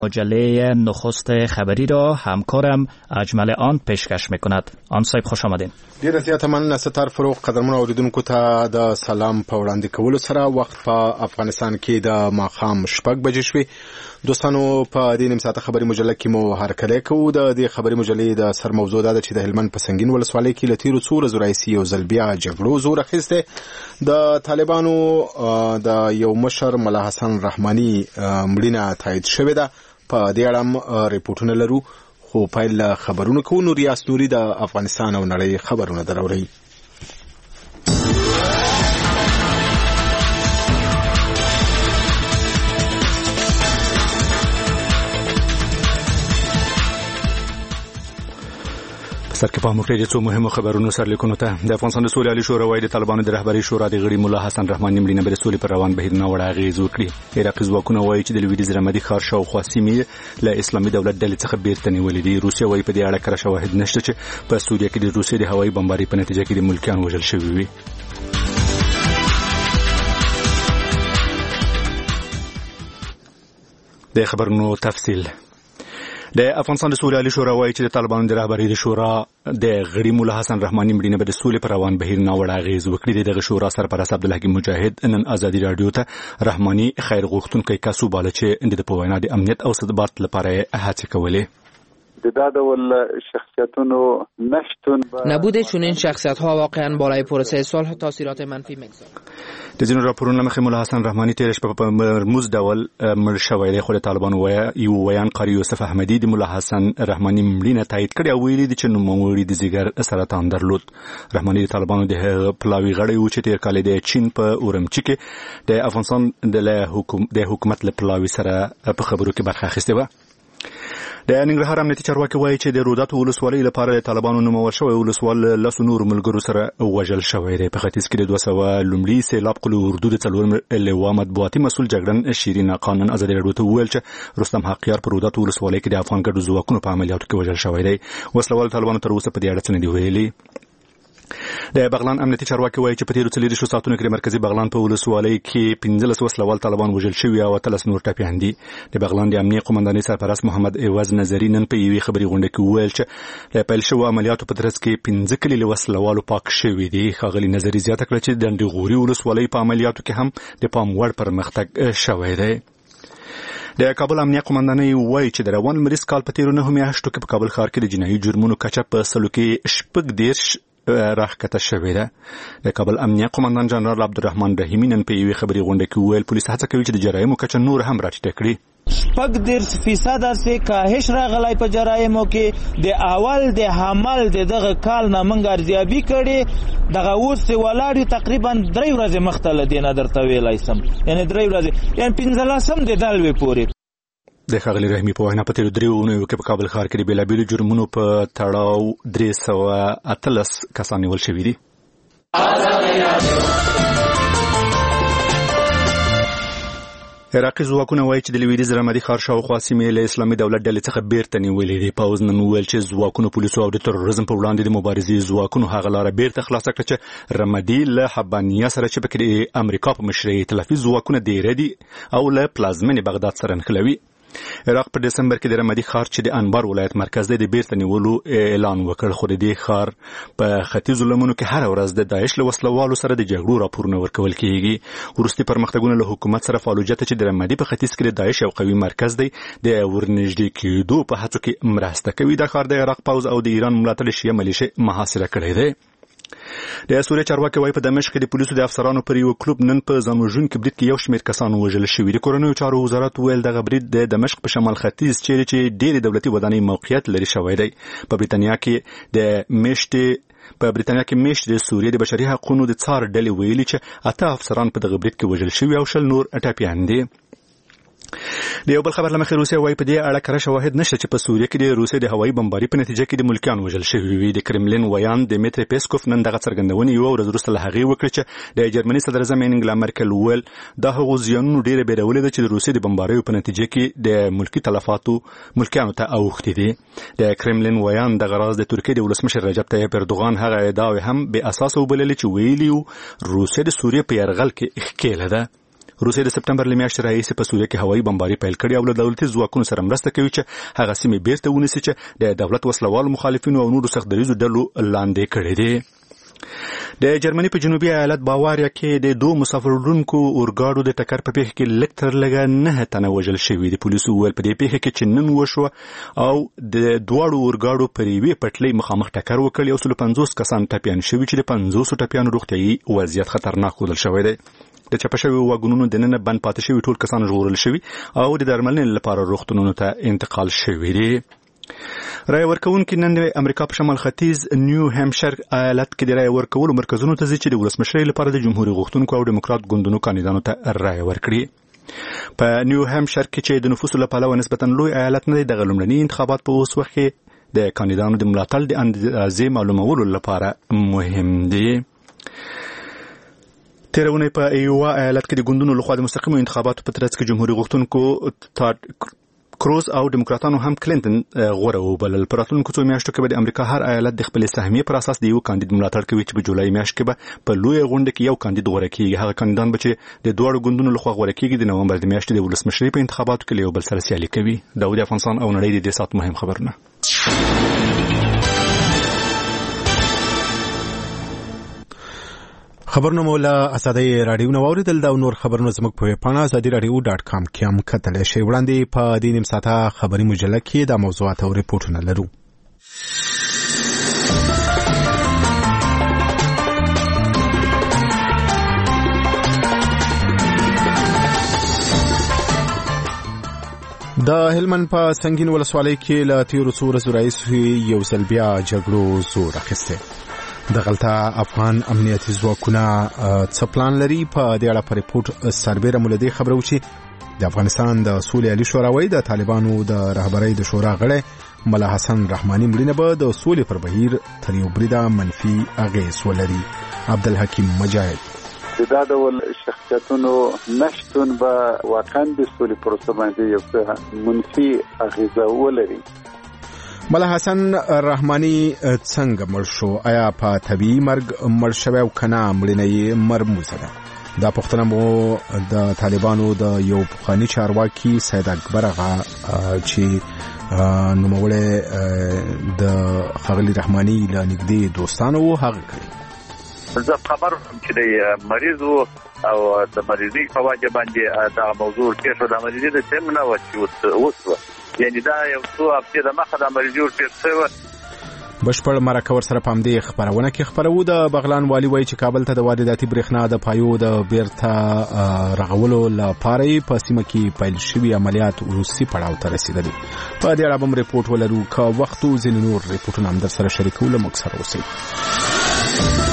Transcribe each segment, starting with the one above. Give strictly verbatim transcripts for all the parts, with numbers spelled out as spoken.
مجله نخست خبری را همکارم اجمل آن پیشکش میکند. آن صاحب خوش آمدین. ډیره زیاته مننه ستر فروغ. قدرمن اوریدونکو ته د سلام په وړاندې کولو سره وخت په افغانستان کې د ماښام شپږ بجې شوې. دوستانو په دې نیم ساعته خبري مجله کې مو هرکلی کوو. د دې خبري مجلې د سر موضوع دا ده چې د هلمند په سنگین ولسوالۍ کې له تیرو څو ورځو راهیسې یو ځل بیا جګړو زور اخیستی. د طالبانو د یو مشر ملا حسن رحماني مړینه تایید شوې ده. په دې اړه هم ریپورټونه لرو، خو پیل خبرونه کوو. نور ریاست نوري د افغانستان او نړۍ خبرونه دراوړي. سرکه په موږ ته څو مهمه خبرونه سره لیکونو ته د افغانستان د سولې عالی شورا وايي د طالبانو د رهبری شورا د غړي مولا حسن رحماني مړینه بر سولې پر روان بهیر نه وړ اغیز وکړي. عراقي ځواکونه وايي چې د لویدیځ رمدي ښار شاوخوا سیمې له اسلامي دولت ډلې څخه بیرته نیولې دي. روسیا وايي په دې اړه کره شواهد نشته چې په سوریه کې د روسیې د هوایي بمبارۍ په نتیجه کې د ملکیان وژل شوي وي. د خبرونو تفصیل. د افغانستان د سولې عالی شورا وايي چې د طالبانو د رهبری د شورا د غړي مولا حسن رحماني مړینه به د سولې پر روان بهیر نه وړ اغیز وکړي. دغه شورا سرپرست عبدالحکیم مجاهد نن ازادي رادیو ته رحماني خیر غوښتونکی کس وباله چې د په وینا د امنیت او ثبات لپاره هڅې کولې. د دول شخصیتونو نشتون نبود چنین شخصیت‌ها واقعاً بالای پروسه صلح تاثیرات منفی می‌گذارد. د ځینو راپورونو مخې مولا حسن رحماني تیر شپه په مرموز ډول مړ شوی دی، خو د طالبانو وایي یو ویان قاری یوسف احمدي د مولا حسن رحماني مړینه تایید کړې او ویلي دي چې نوموړي د ځیګر سرطان درلود. رحماني د طالبانو د پلاوي غړی و چې تیر کال د چین په اورمچي کې د افغانستان د حکومت له پلاوي سره په خبرو کې برخه اخیستې وه. د ننګرهار امنیتي چارواکي وایي چې د روداتو ولسوالۍ لپاره د طالبانو نومول شوی ولسوال لسو نور ملګرو سره وژل شوی دی. په ختیځ کې د دوه سوه لومړي سیلاب قل اردو د څلورم لواء مطبوعاتي مسؤل جګړن شیرین قانون ازادي رادیو ته وویل چې رستم حقیار په روداتو ولسوالۍ کې د افغان ګډو ځواکونو په عملیاتو کې وژل شوی دی. وسلوال طالبانو تر اوسه په دې اړه څه نه دي ویلي. د بغلان امنیتي چارواکي وایي چې په تیرو څلوېښتو ساعتونو کې د مرکزي بغلان په ولسوالۍ کې پنځلس وسلوال طالبان وژل شوي او اتلس نور ټپیان دي. د بغلان د امنیه قومندانۍ سرپرست محمد عوض نظري نن په یوې خبري غونډه کې وویل چې د پیل شوو عملیاتو په ترڅ کې پنځه کلي له وسلوالو پاک شوي دي. ښاغلي نظري زیاته کړه چې د ډنډغوري ولسوالۍ په عملیاتو کې هم د پام وړ پرمختګ شوی دی. د کابل امنیه قومندانۍ وایي چې د روان لمریز کال په تیرو نهو میاشتو کې په کابل ښار کې د جنایي جرمونو کچه په سلو کې شپږ دېرش راښکته شوې ده. د کابل امنیه قومندان جنرال عبدالرحمن رحیمي نن په یوې خبري غونډه کې وویل پولیس هڅه کوي چې د جرایمو کچه نور هم راټیټه کړي. شپږ دېرش فیصده سه کاهش راغلی په جرایمو کې. د اول د حمل د دغه کال نه موږ ارزیابي کړې، دغه اوس ولاړ تقریبا درې ورځې مخته له دې نه درته ویلی سم، یعنې درې ورځې یعنې پنځلسم د دلوې پورې. د ښاغلي رحیمي په وینا په تیرو درې اونیو کې په کابل ښار کې د بېلابېلو جرمونو په تړاو درې سوه اتلس کسان نیول شوي دي. عراقي ځواکونه وایي چې د لویدیځ رمدي ښار شاوخوا سیمې له اسلامي دولت ډلې څخه بیرته نیولې دي. پوځ نن وویل چې ځواکونو پولیسو او د تروریزم په وړاندې د مبارزې ځواکونو هغه لاره بیرته خلاصه کړه چې رمدي له حبانیه سره چې پکې د امریکا په مشرۍ ائتلافي ځواکونه دیره دي او له پلازمینې بغداد سره نښلوي. عراق په دسمبر کې د رمدي ښار چې د انبار ولایت مرکز دی د بیرته نیولو اعلان وکړ، خو د دې ښار په ختیځو لمنو کې هره ورځ د داعش له وسلوالو سره د جګړو راپورونه ورکول کیږي. وروستي پرمختګونه له حکومت سره فالوجه ته چې د رمدي په ختیځ کې د داعش یو قوي مرکز دی د ورنږدې کېدو په هڅو کې مرسته کوي. دا ښار د عراق پوځ او د ایران ملاتړ شیعه ملیشې محاصره کړی دی. د سوریه چارواکي وایي په دمشق کې د پولیسو د افسرانو پر یو کلوب نن په ځانوژونکي برید کې یو شمېر کسان وژل شوي دي. کورنیو چارو وزارت ویل دغه برید د دمشق په شمال ختیځ چیرې چې ډېرې دولتي ودانۍ موقعیت لري شوی دی. په بریتانیا کې د میاشتې په بریتانیا کې میاشتې د سوریې د بشري حقوقو د څار ډلې ویلي چې اته افسران په دغه برید کې وژل شوي او شل نور ټپیان دي. د یو بل خبر لمخې روسیا وايي په دې اړه کره شواهد نشته چې په سوریه کې د روسیې د هوایي بمبارۍ په نتیجه کې د ملکیان وژل شوي وي. د کرملین ویان دمیتری پیسکوف نن دغه څرګندونې یوه ورځ وروسته له هغې وکړه چې د جرمني صدر اعظم انګلا مرکل وویل دا هغو زیانونو ډېره بیرولې ده چې د روسیې د بمباریو په نتیجه کې د ملکي تلفاتو ملکیانو ته اوښتې دي. د کرملین ویان دغه راز د ترکیې د ولسمشر رجب طیب اردوغان هغه ادعاوې هم بې اساسه وبللې چې ویلي وو روسیې د سوریې په یرغل کې ښکېله ده. روسیې د سپټمبر له میاشتې راهیسې په سوریه کې هوایي بمباري پیل کړې او له دولتي ځواکونو سره مرسته کوي چې هغه سیمې بیرته ونیسي چې د دولت وسلوالو مخالفینو او نورو سخت دریځو ډلو لاندې کړې دي. د جرمني په جنوبي ایالت باواریا کې د دوه مسافرونکو اورګاډو د ټکر په پیښه کې لږ تر لږه نه تنه وژل شوي دي. پولیسو وویل په دې پیښه کې چې نن وشوه او د دواړو اورګاډو پر یوې پټلۍ مخامخ ټکر وکړ او سل پنځوس کسان ټپیان شوي چې د پنځوسو ټپیانو روغتیايي وضعیت خطرناک ښودل شوی دی. د چپه شوي واګونونو دننه بند پاتې شوي ټول کسان ژغورل شوي او د درملنې لپاره روغتونونو ته انتقال شوي دي. رای ورکوونکي نن د امریکا په شمال ختیځ نیو هامشایر ایالت کې د رای ورکولو مرکزونو ته ځي چې د ولسمشرۍ لپاره د جمهوریت غوښتونکو او دیموکرات ګوندونو کاندیدانو ته رای ورکړي. په نیو هامشایر کې چې د نفوسو له پلوه نسبتا لوی ایالت نه دی، دغه لومړني انتخابات په اوس وخت کې د کاندیدانو د ملاتړ د اندازې معلومولو لپاره مهم دي. تیرونه په ایوا ایالت کې د ګوندونو لخوا د مستقیمو انتخاباتو په ترڅ کې جمهوریت غوښتونکو ټاډ کروز او دیموکراتانو هم کلینټن غوره وبلل. په راتلونکو څو میاشتو کې به د امریکا هر ایالت د خپلې سهمیې پر اساس د یو کاندید ملاتړ کوي چې په جولای میاشت کې به په لوی غونډه کې یو کاندید غوره کیږي. هغه کاندیدان به چې د دوه ګوندونو لخوا غوره کیږي د نومبر د میاشتې د ولسمشرۍ په انتخاباتو کې له یو بل سره سیالي کوي. داود افغانستان او نړۍ د دې سات مهم خبرونه. خبرونه مولا اسادي رادیو نو اوریدل دا نور خبرونه زموږ په پاڼه ازادي رادیو ډاټ کام کې هم کتل شي. وړاندې په دې نیم ساعته خبري مجله کې دا موضوعات او ریپورتونه لرو. د هلمند په سنگین ولسوالۍ کې له تیرو څو ورځو راهیسې یو ځل بیا جګړو زور اخیستی. د غلطه افغان امنیتي ځواکونه څه پلان لري؟ په دې اړه په ریپورت سربیره مولدي خبرو چې د افغانستان د سولې علي شورا وایي د طالبانو د رهبرۍ د شورا غړی ملا حسن رحماني مړینه به د سولې پر بهیر تر یو بریده منفي اغېز ولري. عبدالحکیم مجاهد دا ډول شخصیتونو نشتون به واقعا د سولې پروسه باندې یو څه منفي اغېزه ولري. ملا حسن رحماني څنګه مړ شو؟ آیا په طبيعي مرګ مړ شوی او کنه مړینه یې مرموزه ده؟ دا پوښتنه مو د طالبانو د یو پخواني چارواکي سید اکبر غا چې نوموړی د خغلی رحماني له نږدې دوستانو هغه کړی. زه خبر چې د مریض او د مریضي په وجه باندې دا موضوع کې شو. د مریضي د سیم نه و چې اوس یعنی دا یو څو هفته د مخه د مریضي ورته شوی بشپړ مرکه ور سره پام دی خبرونه کې خبرو. د بغلان والی وایي چې کابل ته د وارداتي برېښنا د پایو د بیرته رغولو لپاره په سیمه کې پیل شوي عملیات وروستي پړاو ته رسیدلي. په دې اړه هم ریپورت ولرو. که وخت او ځینې نور ریپورټونه هم در سره شریکو له موږ سره اوسئ.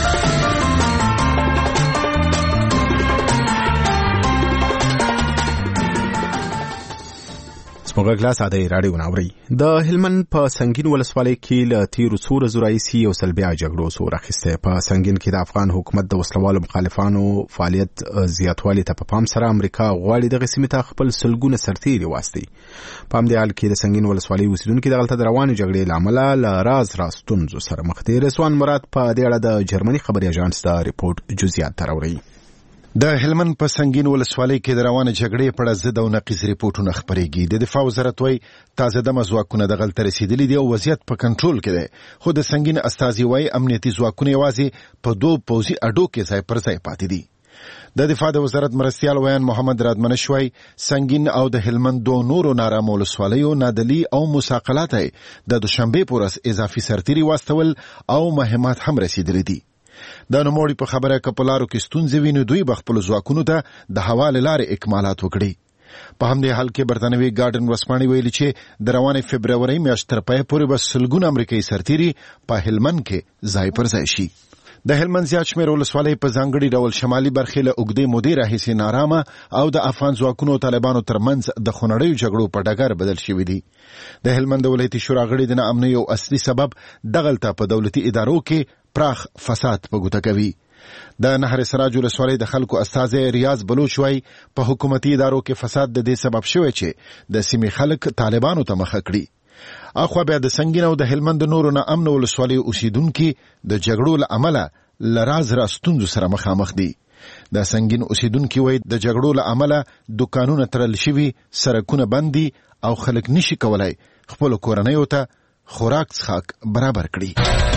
موږ کلاس اده رادیو ناوري. د هلمند په سنگین ولسوالۍ کې له تیرو څو ورځو راهیسې یو ځل بیا جګړو زور اخیستی. په سنگین کې د افغان حکومت د وسلوالو مخالفانو فعالیت زیاتوالي ته په پام سره امریکا غواړي دغه سیمې ته خپل سلګونه سرتیري واستوي. په همدې حال کې د سنگین ولسوالۍ اوسیدونکي د غلطه روانې جګړې له امله له راز راز ستونزو سره مخ دي. رضوان مراد په دې اړه د جرمني خبري اژانس د ریپورت جزئیات راوړي. د هلمند په سنگین ولسوالۍ کې د روانه جګړې په اړه ضد او نقیض ریپورتونه خپرېږي. د دفاع وزارت وايي تازه دمه ځواکونه د غلطه رسیدلي دي او وضعیت په کنټرول کې دی، خو د سنگین استازي وايي امنیتي ځواکونه یوازې په دوه پوځي اډو کې ځای پر ځای پاتې دي. د دفاع د وزارت مرستیال ویان محمد رادمنش وايي سنگین او د هلمند دوه نورو نارامو ولسوالیو نادلی او مساقلات د دوشنبه پر ورځ اضافي سرتیري واستول او مهمات هم رسیدلي دي. د نوموړي په خبره کپلارو کې ستونزې ویني دوی بخپل ځواکونو ته د حواله لارې اکمالات وکړي. په همدې حال کې برتانوي ګارډن ورسپانې ویلي چې د روانې فبرورۍ میاشتې تر پایه پورې به سلګونه امریکایي سرتیري په هلمند کې ځای پر ځای شي. د هلمند زیات شمېر ولسوالۍ په ځانګړي ډول شمالي برخې له اوږدې مودې راهیسې نارامه او د افغان ځواکونو او طالبانو ترمنځ د خونړیو جګړو په ډګر بدل شوي دي. د هلمند ولایتي شورا غړي د ناامنۍ یو اصلي سبب دغلته په دولتي ادارو کې پراخ فساد په ګوته کوي. د نهر سراج ولسوالۍ د خلکو استازی ریاض بلوچ وايي په حکومتي ادارو کې فساد د دې سبب شوی چې د سیمې خلک طالبانو ته مخه کړي. اخوا بیا د سنگین او د هلمند نورو ناامن ولسوالۍ اوسیدونکي د جګړو له امله لراز را ستونزو سره مخامخ دي. د سنگین اوسیدونکو وای د جګړو له امله دکانونه تړل شوي، سړکونه بندي او خلک نشي کولای خپل کورنۍ ته خوراک څښاک برابر کړي.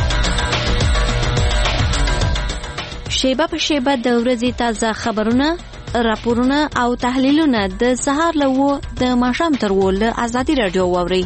شیبه په شیبه د ورځې تازه خبرونه، راپورونه او تحلیلونه د سهار له و د ماښام تر و له ازادي رادیو واوري.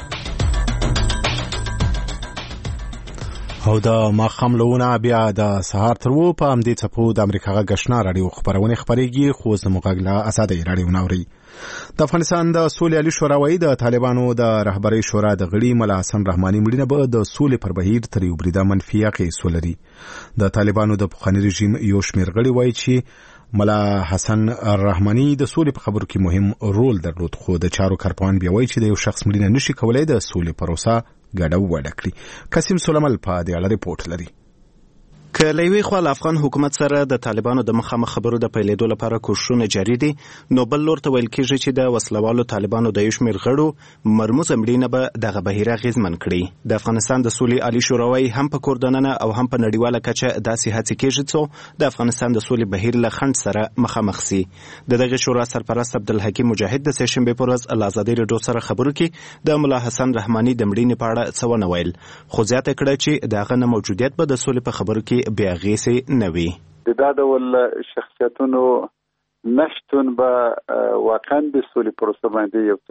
او د ماښام لونه بیا د سهار تر و په همدې څپو د امریکا غږ آشنا رادیو خبرونه خبرېږي، خو زموږ غږ له ازادي رادیو ناوري. د افغانستان د سولې عالی شورا وایي د طالبانو د رهبرۍ شورا د غړي ملا حسن رحماني مړینه به د سولې پر بهیر تر یو بریده منفي اغېز ولري. د طالبانو د پخواني رژیم یو شمېر غړي وایي چې ملا حسن رحماني د سولې په خبرو کې مهم رول درلود، خو د چارو کارپوهان بیا وایي چې د یو شخص مړینه نشي کولای د سولې پروسه ګډه وډه کړي. قاسم سلیمان په دې اړه ریپورت لري. که له یوې خوا له افغان حکومت سره د طالبانو د مخامخ خبرو د پیلېدو لپاره کوښښونه جاري دي، نو بل لور ته ویل کېږي چې د وسلوالو طالبانو د یو شمېر غړو مرموزه مړینه به دغه بهیر اغېزمن کړي. د افغانستان د سولې عالی شورا وایي هم په کور دننه او هم په نړیواله کچه داسې هڅې کېږي څو د افغانستان د سولې بهیر له خنډ سره مخامخ سي. د دغه شورا سرپرست عبدالحکیم مجاهد د سهشنبې په ورځ له ازادي رادیو سره خبرو کې د ملا حسن رحماني د مړینې په اړه څه ونه ویل، خو زیاته کړه چې د هغه نه موجودیت به د سولې په خبرو کې بې اغېزې نوي. د دا ډول شخصیتونو نشتون به واقعا د سولې پروسه باندې یو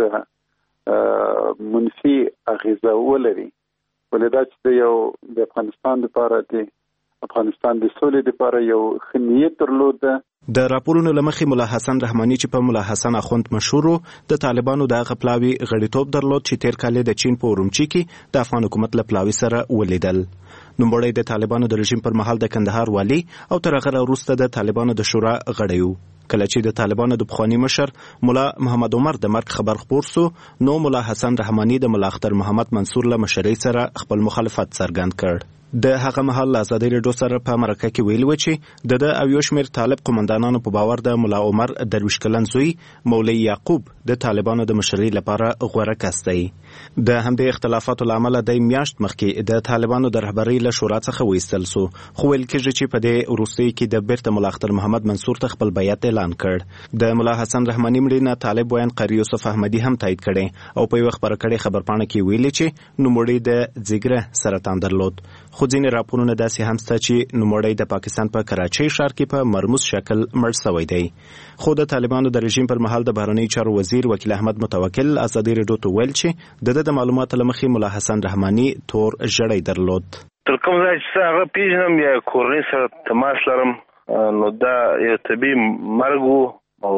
څه منفي اغیزه ولري، ولې دا چې یو د افغانستان لپاره د افغانستان د سولې لپاره یو ښه نیت درلود. د راپورونو لمخې ملا حسن رحماني چې په ملا حسن اخوند مشهور د طالبانو د هغه پلاوي غړیتوب درلود چې تیر کال د چین په اورمچي کې د افغان حکومت له پلاوي سره ولیدل. نوموړی د طالبانو د رژیم پر مهال د کندهار والی او تر هغه وروسته د طالبانو د شورا غړی و. کله چې د طالبانو د پخوانی مشر ملا محمد عمر د مرګ خبر خپور سو، نو ملا حسن رحماني د ملا اختر محمد منصور له مشرۍ سره خپل مخالفت څرګند کړ. د هغه مهال له ازادي رادیو سره په مرکه کې ویل و چې د د او یو شمېر طالب قومندانانو په باور د ملا عمر درویش کلن زوی مولوي یعقوب د طالبانو د مشرۍ لپاره غوره کس دی. د همدې اختلافاتو له امله د میاشت مخکې د طالبانو د رهبرۍ له شورا څخه وایستل سو، خو ویل کېږي چې په دې وروستیو کې د بیرته ملا اختر محمد منصور ته خپل بیعت اعلان کړ. د ملا حسن رحماني مړینه طالب ویان قاری یوسف احمدي هم تایید کړي او په یو خبره کړي خبرپاڼه کې ویلي چې نوموړی د ځیګره سرطان درلود، خو ځینې راپورونه داسې هم شته چې نوموړی د پاکستان په کراچۍ ښار کې په مرموز شکل مړ شوی دی. خو د طالبانو د رژیم پر مهال د بهرنیو چارو وزیر وکیل احمد متوکل ازادي رادیو ته ویل چې د د معلوماتو له مخې ملا حسن رحماني تور ژړی درلود. تر کوم ځای چې هغه پیژنم یا کورنۍ سره تماس لرم، نو دا یو طبیعي مرګ و او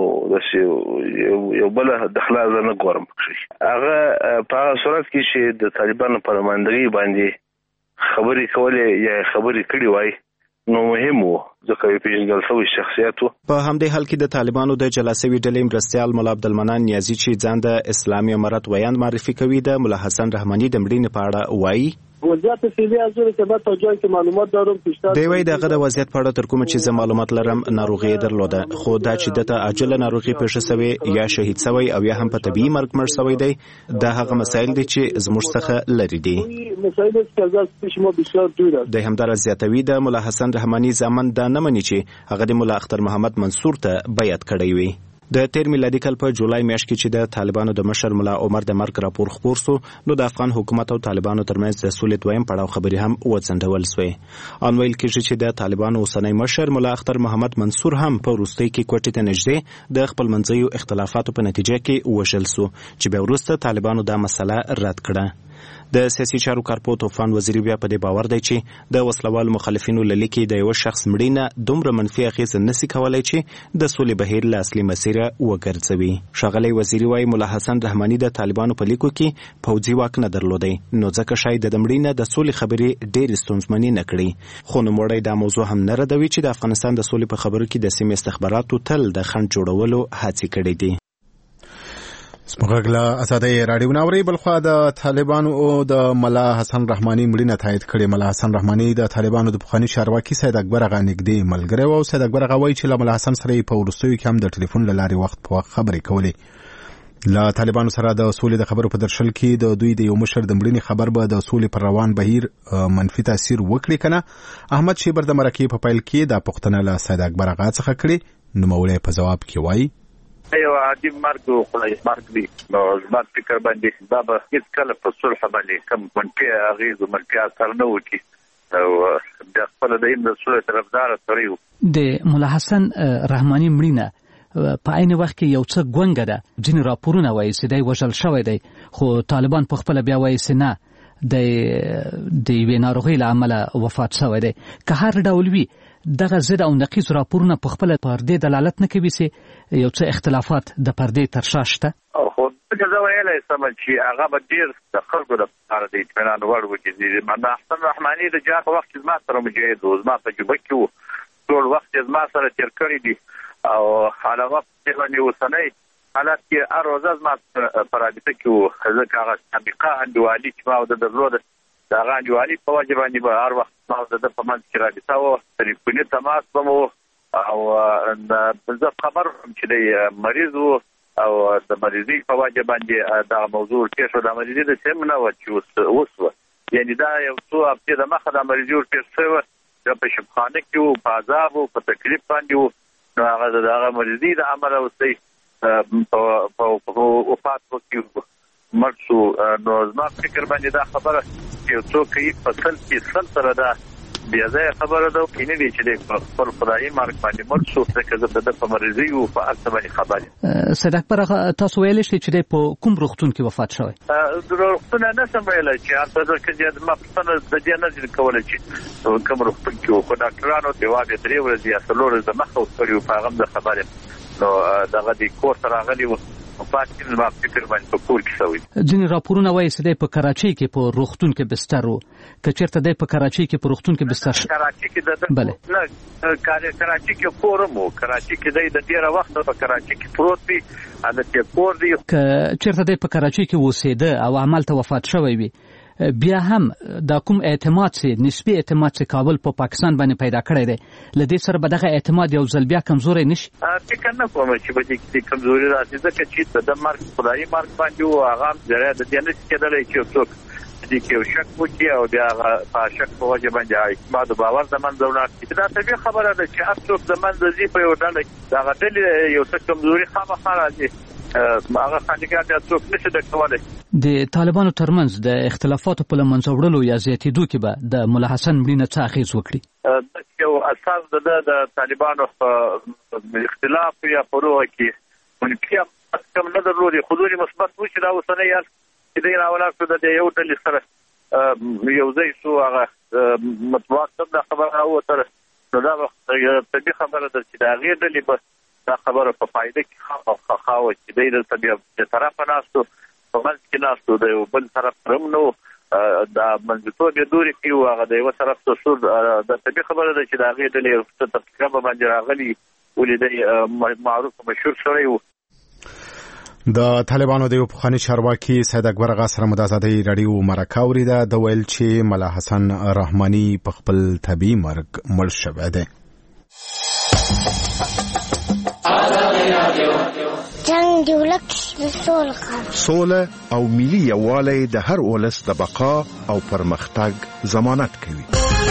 داسې یو بله دخله زه نه ګورم پکښې. هغه په هغه صورت کې چې د طالبانو په نمایندګۍ باندې خبرې کولې یا خبرې کړې وای، نو مهم و ځکه یو پیژندل شوی شخصیت و. په همدې حال کې د طالبانو د جلا سوي ډلې مرستیال ملا عبدالمنان نیازي چې ځان د اسلامي امارت ویاند معرفي کوي د ملا حسن رحماني د مړینې په اړه وایي. وضعیت فعلی از جور که تا جایی که معلومات دارم پیشتر دی وای دغه د وضعیت په اړه تر کومه چې زه معلومات لرم ناروغي درلوده، خو دا چې دته عاجله ناروغي پیښه شوې یا شهید شوی او یا هم په طبيعي مرګ مړ شوی دی، دا هغه مسایل دي چې زموږ څخه لري دي. مسایل چې از پیش ما بسیار دور است. د همدار زیاتوي د ملا حسن رحماني ځامن دا نه مني چې هغه د ملا اختر محمد منصور ته بیعت کړی وي. د تیر میلادي کال په جولای میاشت کې چې د طالبانو د مشر ملا عمر د مرګ راپور خپور سو، نو د افغان حکومت او طالبانو ترمنځ د سولې دویم پړاو خبرې هم وڅنډول سوې. ان ویل کېږي چې د طالبانو اوسنی مشر ملا اختر محمد منصور هم په وروستۍ کې کوټې ته نږدې د خپل منځیو اختلافاتو په نتیجه کې وژل سو، چې به وروسته طالبانو دا مسله رد کړه. د سیاسي چارو کارپوه طوفان وزیری بیا په دې باور دی چې د وسلوال مخالفینو له لیکې د یو شخص مړینه دومره منفي اغېز نشي کولای چې د سولې بهیر له اصلي مسیره وګرځوي. ښاغلی وزیری وايي ملا حسن رحماني د طالبانو په لیکو کې پوځي واک نه درلودی، نو ځکه شاید د مړینه د سولې خبرې ډېرې ستونزمنې نه کړي. خو نوموړی دا موضوع هم نه ردوي چې د افغانستان د سولې په خبرو کې د سیمې استخباراتو تل د خنډ جوړولو هڅې کړې دي. سمغلا ازادي رادیو ناوري. بلخوا د طالبانو او د ملا حسن رحماني مړینه تایید کړي. ملا حسن رحماني د طالبانو د پخوانی چارواکي سید اکبر غا نږدې ملګری و. سید اکبر غا وایي چې ملا حسن سره په ورستیو کې هم د ټلیفون له لارې وخت په وخت خبرې کولې. لا طالبانو سره د سولې د خبرو په درشل کې د دوی د یو مشر د مړینې خبر به د سولې پر روان بهیر منفي تاثیر وکړي کنه. احمد شیبر د مرکې په پیل کې د پښتنه له سید اکبر اغا څخه کړي نو مولای په جواب کې وایي یو عادي مرګ خدای مرګ دی نو زما فکر باندې دا به هیڅ کله په صلح باندې کوم منفي اغیز او منفي اثر نه وکړي او د خپل د ایم د صلح طرفدار سره د مولا حسن رحماني مړینه په عین وخت کې یو څه ګونګه ده. ځینې راپورونه وایي چې دی وژل شوی دی خو طالبان په خپله بیا وایي چې نه د یوې ناروغۍ له امله وفات شوی دی. که هر ډول وي دغه ضد او نقیض راپورونه په خپله پر دې دلالت نه کوي چې یو څه اختلافات د پردې تر شا شته. خو زه ویلی شم چې هغه به ډېر د خلکو لپاره د اطمینان وړ وګرځي. مولا حسن رحماني د جهاد په وخت کې زما سره مجاهد و، زما تجربه کې و، ټول وخت یې زما سره تېر کړی دي او علاوه په باندې اوسنۍ حالات کې هر ورځ زما په رابطه کې وو. ځکه هغه سابقه انډیوالي چې ما ورته درلوده د هغه انډیوالي په وجه باندې به هر وخت ما د ده په منځ کې رابطه وه، تلیفوني تماس به مو او زه خبر وم چې دی مریض و او د مریضۍ په وجه باندې دغه موضوع ورتېر شو. د مریضۍ داسې هم نه وه چې اوس وه، یعنې دا یو څو هفتې دمخه د مریضۍ ورتېر شوی وه، په شفخانه کې وو، په عذاب وو، په تکلیف باندې وو. نو هغه د هغه مریضۍ د امله اوسئ په وفات وکړي مړ شو. نو زما فکر باندې دا خبره چې یو څوک کوي په سل کې سل سره ده بیا ځایه خبره ده، کې نه دی چې دی په خپل خدایي مرګ باندې مړ شو. ځکه زه د ده په مریضۍ و په هر څه باندې خبر یم. سید اکبر تاسو ویلی شئ چې دی په کوم روغتون کې وفات شوی؟ روغتون نه شم ویلی چې هلته که زما پوښتنه د دې نه شم کولی چې کوم روغتون کې و، خو ډاکټرانو جواب یې درې ورځې یا څلور ورځې دمخه ورکړي وو، په هغه هم زه خبر یم. نو دغه دی کور ته راغلي وو، پاتې زما فکر باندې په کور کې شوی. ځینې راپورونه وایي چې دی په کراچۍ کې په روغتون کې بستر و. که چېرته دی په کراچۍ کې په روغتون کې بستر شو؟ کراچۍ کې د ده نه کراچۍ کې کور هم و، کراچۍ کې دی د ډېره وخته په کراچۍ کې پروت وي، هلته یې کور دی. که چېرته دی په کراچۍ کې اوسېده او همالته وفات شوی وي بیا هم دا کوم اعتماد چې نسبي اعتماد چې کابل په پاکستان باندې پیدا کړی دی له دې سره به دغه اعتماد یو ځل بیا کمزوری نه شي؟ فکر نه کوم چې به دې کمزوري راشي، ځکه چې د ده مرګ خدایي مرګ باندې و، هغه هم ذریعه د دې نه شي کېدلی چې یو څوک دې کې یو شک وکړي او بیا هغه په شک په وجه باندې اعتماد او باور د منځه ولاړ شي. دا طبیعي خبره ده چې هر څوک د منځه ځي په یو ډله کې، د هغه ډلې یو څه کمزوري خامخا راځي، هغه خاندګان بیا څوک نشي ډک کولی. د طالبانو ترمنځ د اختلافاتو په له منځه وړلو یا زیاتېدو کې به د مولا حسن مړینه څه اغېز وکړي؟ یو اساس د ده د طالبانو په اختلاف یا فروع کې منفي کم نه درلودې، خو مثبت و چې دا اوسنی یار چې دی راولاړ شو د یو ډلې سره یو ځای شو، هغه مطبوعات هم دا خبره راووتله. نو دا طبیعي خبره ده چې د هغې ډلې به دا خبره په فایده کې خاوه چې دی دلته بیا د طرفه ناستو، په منځ کې ناستو، د یو بل طرف سره هم نه و، دا منځګړیتوب یې دورې کړي وو، هغه د یوه طرف ته شو. دا طبیعي خبره ده چې د هغې ډلې یو څه تفکیکه به باندې راغلي، ولې دی معروف مشهور سړی و. د طالبانو د یو پخواني چارواکي سید اکبر اغا سره مو د ازادۍ راډیو مرکه اورېده. د ویل چې مولا حسن رحماني په خپل طبیعي مرګ مړ شوی دی. جنگ دی ولک سوله سوله او ملي یووالی د هر ولس د بقا او پرمختګ ضمانت کوي.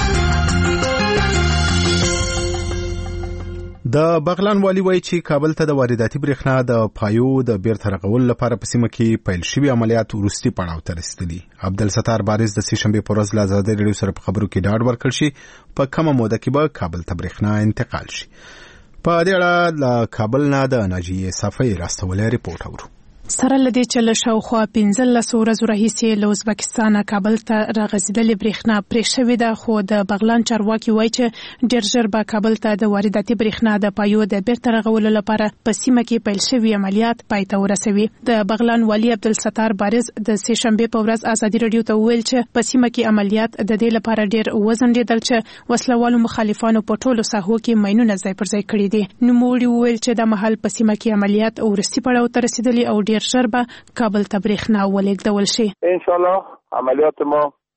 د بغلان والی وایي چې کابل ته د وارداتي برېښنا د پایو د بیرته رغولو لپاره په سیمه کې پیل شوي عملیات وروستي پړاو ته رسېدلي. عبدالستار بارز د سې شنبې په ورځ له ازادۍ راډیو سره په خبرو کې ډاډ ورکړ شي په کمه موده کې به کابل ته برېښنا انتقال شي. په دې اړه له کابل نه د ناجیې صافۍ راستولی ریپورټ اورو. سره لدې چې له شاوخوا پنځلس ورځو راهیسې له ازبکستانه کابل ته راغځېدلې برېښنا پرې شوې ده، خو د بغلان چارواکي وایي چې ډېر ژر به کابل ته د وارداتي برېښنا د پایو د بیرته رغولو لپاره په سیمه کې پیل شوي عملیات پای ته ورسوي. د بغلان والي عبدالستار بارز د سې شنبې په ورځ ازادي راډیو ته وویل چې په سیمه کې عملیات د دې لپاره ډېر وځنډېدل چې وسلوالو مخالفانو په ټولو ساحو کې ماینونه ځای پر ځای کړي دي. نوموړي وویل چې د مهال په سیمه کې عملیات وروستي پړاو ته رسېدلي او ډېر ژر به کابل ته برېښنا ولېږدول شي. انشاءالله عملیات ما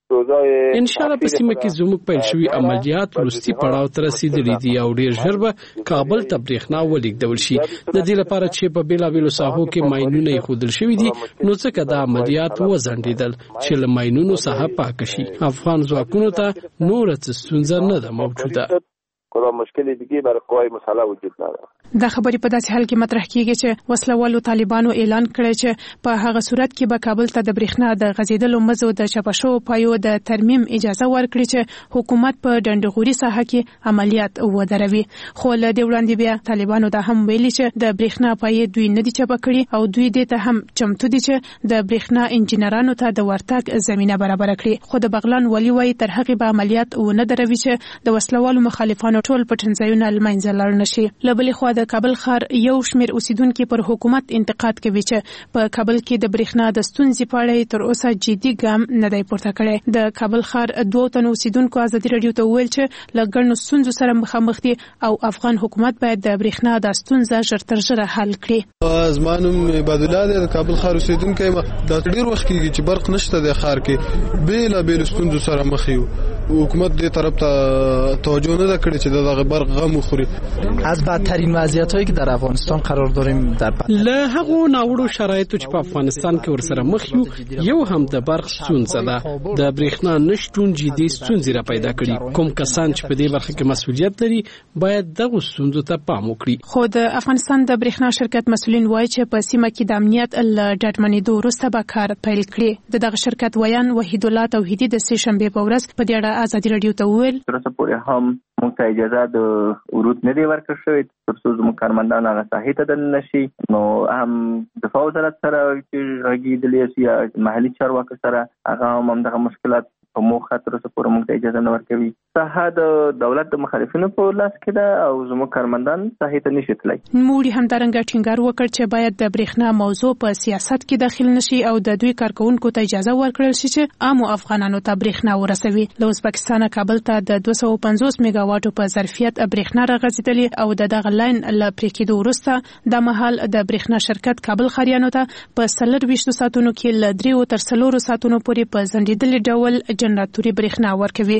ان شاء الله په سیمه کې زموږ پیل شوی عملیات وروستي پړاو ته رسیدلي دي او ډیر ژر به کابل ته برېښنا ولېږدول شي د دې لپاره چې په بیلابېلو ساحو کې ماینونه ایښودل شوي دي نو ځکه دا عملیات وځنډېدل چې له ماینونو ساحه پاکه شي افغان ځواکونو ته نوره څه ستونزه نه ده موجوده کله مشکل دیگه برای قوای مسلح وجود نداره دا خبرې په داسې حال کې مطرح کیږي چې وسلوالو طالبانو اعلان کړی چې په هغه صورت کې به کابل ته د برېښنا د غځېدلو مزو د چپشو پایو د ترمیم اجازه ورکړي چې حکومت په ډنډغوري ساحه کې عملیات ودروي خو له دې وړاندې بیا طالبانو دا هم ویلي چې د برېښنا پای دوی نه دي چپه کړي او دوی دې ته هم چمتو دي چې د برېښنا انجنیرانو ته د ورتګ زمينه برابر کړي خو د بغلان ولي وایي تر هغه به عملیات ونه دروي چې د وسلوالو مخالفانو ټول پټنځایونه لمنځه لاړ نشي لبلې خو د کابل ښار یو شمېر اوسیدونکو پر حکومت انتقاد کوي چې په کابل کې د برېښنا د ستونزې په اړه تر اوسه جدي ګام نه دی پورته کړی د کابل ښار دوه تنو اوسیدونکو ازادي رادیو ته ویل چې له ګڼو ستونزو سره مخامخ دي او افغان حکومت باید د برېښنا د ستونزه ژر تر ژره حل کړي زمانم عبد الله د کابل ښار اوسیدونکو د ډیر وخت کېږي چې برق نشته د ښار کې بیل بیل ستونزو سره مخ یو حکومت دې طرف ته توجه نه کړي چې دغه برق غم خوري از بدترین وضعیتایی که در افغانستان قرار داریم در له هغو ناوړو شرایطو چې په افغانستان کې ورسره مخ یو یو هم د برق ستونزه ده د برېښنا نشتون جدي ستونزې را پیدا کړي کوم کسان چې په دې برخه کې مسؤلیت لري باید دغه ستونزو ته پام وکړي خو د افغانستان د برېښنا شرکت مسؤلین وایي چې په سیمه کې د امنیت له ډاډمنېدو وروسته به کار پیل کړي دغه شرکت ویان وحید الله توحیدي د سې شنبې په ورځ په دې اړه ازادي رادیو ته وویل تر اوسه پورې هم موږ ته اجازه د ورود نه دی ورکړل شوی تر څو زموږ کارمندان هغه ساحې ته دننه شي نو هم دفاع وزارت سره چې غږېدلی شي یا محلي چارواکو سره هغه هم همدغه مشکلات په موخه تر اوسه پورې موږ ته اجازه نه ورکوي ساحه د دولت د مخالفینو په لاس کې ده او زموږ کارمندان ساحې ته نشي تللی نوموړي همدارنګه ټینګار وکړ چې باید د برېښنا موضوع په سیاست کې داخل نشي او د دوی کارکونکو ته اجازه ورکړل شي چې عامو افغانانو ته برېښنا ورسوي له ازبکستان کابل ته د دوه سوه پنځوس میگا واټو په ظرفیت برېښنا راغځېدلې او د دغه لاین له پرې کېدو وروسته د مهال د برېښنا شرکت کابل ښاریانو ته په څلرویشتو ساعتونو کې له دریو تر څلورو ساعتونو پورې په ځنډېدلي ډول جنراتوري برېښنا ورکوي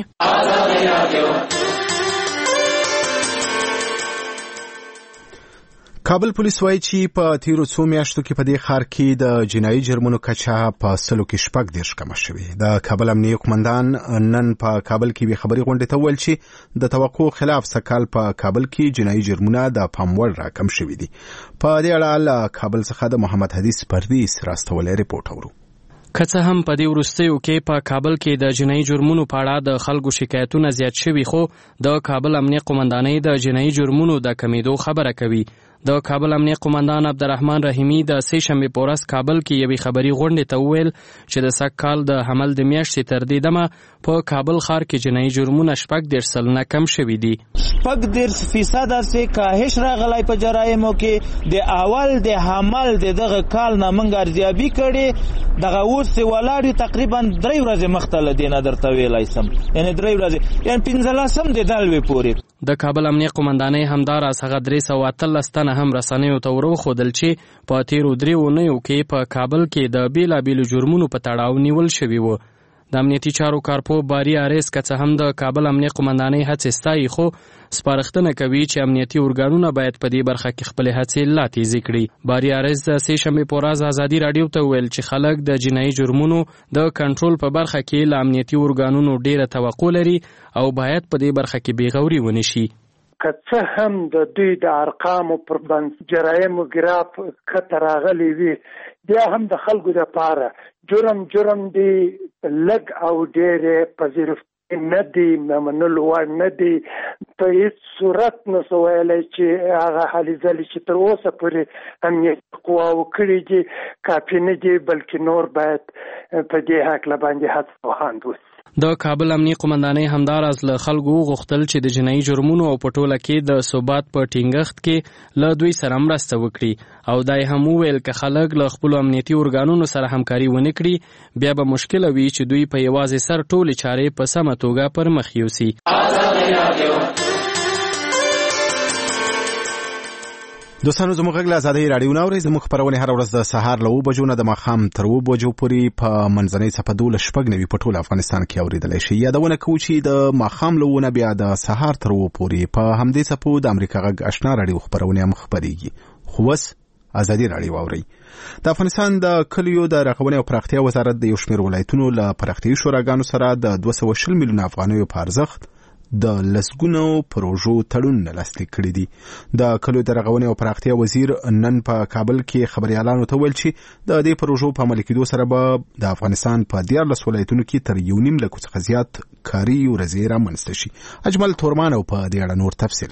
کابل پولیس وایي چې په تیرو څو میاشتو کې په دې ښار کې د جنایي جرمونو کچه په سلو کې شپږ دېرش کمه شوې د کابل امنیه قومندان نن په کابل کې یوې خبري غونډې ته وویل چې د توقع خلاف سکهال په کابل کې جنایي جرمونه د پام وړ راکم شوي دي په دې اړه له کابل څخه د محمد حدیث پردیس راستولی ریپورټ اورو که څه هم په دې وروستیو کې په کابل کې د جنایي جرمونو په اړه د خلکو شکایتونه زیات شوي خو د کابل امنیه قومندانۍ د جنایي جرمونو د کمیدو خبره کوي د کابل امنیه قومندان عبدالرحمن رحیمی د سې شنبې په ورځ کابل کې یوې خبري غونډې ته وویل چې د سږ کال د حمل د میاشتې تر دې دمه په کابل ښار کې جنایي جرمونه شپږ دېرش سلنه کم شوي دي شپږ دېرش فیصده سې کاهش راغلی په جرایمو کې د اول د حمل د دغه کال نه موږ ارزیابي کړې دغه اوس چې ولاړ یو تقریبا درې ورځې مخته له دې نه درته ویلی سم یعنې درې ورځې یعنې پنځلسم د دلوې پورې د کابل امنیه قومندانۍ همداراز هغه درې سوه اتلس تنه هم رسنیو ته وروښودل چې په تیرو درې اونیو کې په کابل کې د بیلابیلو جرمونو په تړاو نیول شوي وو د امنیتي چارو کارپو باري اریس که څه هم د کابل امنیه قومندانۍ هڅې ستایي خو سپارښتنه کوي چې امنیتي ارګانونه باید په دې برخه کې خپلې هڅې لا تیزې کړي باري اریس د سې شنبې په ورځ ازادي راډیو ته وویل چې خلک د جنایي جرمونو د کنټرول په برخه کې له امنیتي ارګانونو ډیره توقع لري او باید په دې برخه کې بېغوري ونه شي که څه هم د دوی د ارقامو پر بنسټ جرایمو ګراف کته راغلی وي بیا هم د خلکو دپاره جرم جرم دی لږ او ډېرې پذیرفتنې نه دي منلو وړ نه دي په هېڅ صورت نسو ویلی چې هغه هلې ځلې چې تر اوسه پورې امنیتي قواو کړي دي کافي نه دي بلکې نور باید په دې هکله باندې هڅه وخاند وسي د کابل امنیه قومندانۍ همداراز له خلکو وغوښتل چې د جنایي جرمونو او په ټوله کې د ثبات په ټینګښت کې له دوی سره مرسته وکړي او دا یې هم وویل که خلک له خپلو امنیتي ارګانونو سره همکاري ونه کړي بیا به مشکله وي چې دوی په یوازې سر ټولې چارې په سمه توګه پر مخ یوسي دوستانو زموږ غږ له آزادۍ راډیو نه اورئ. زموږ خپرونې هره ورځ د سهار له اوه بجو نه د ماښام تر اوه بجو پورې په منځنۍ څپه دولس شپږ نوي په ټول افغانستان کې اورېدلی شي. یادونه کوو چې د ماښام له اوه نه بیا د سهار تر اوه پورې په همدې څپو د امریکا غږ اشنا راډیو خپرونې هم خپرېږي. خو اوس آزادي راډیو اورئ. د افغانستان د کلیو د رغونې او پراختیا وزارت د یو شمېر ولایتونو له پراختیایي شوراګانو سره د دوه سوه شل میلیونه افغانیو په ارزښت د لسګونو پروژو تړونونه لاسلیک کړي دي. د کلیو د رغونې او پراختیا وزیر نن په کابل کې خبريالانو ته ویل چې د دې پروژو په عملي کېدو سره به د افغانستان په دیارلس ولایتونو کې تر یو نیم لکو څخه زیات کاري ورځې رامنځته شي. اجمل تورمان او په دې اړه نور تفصیل.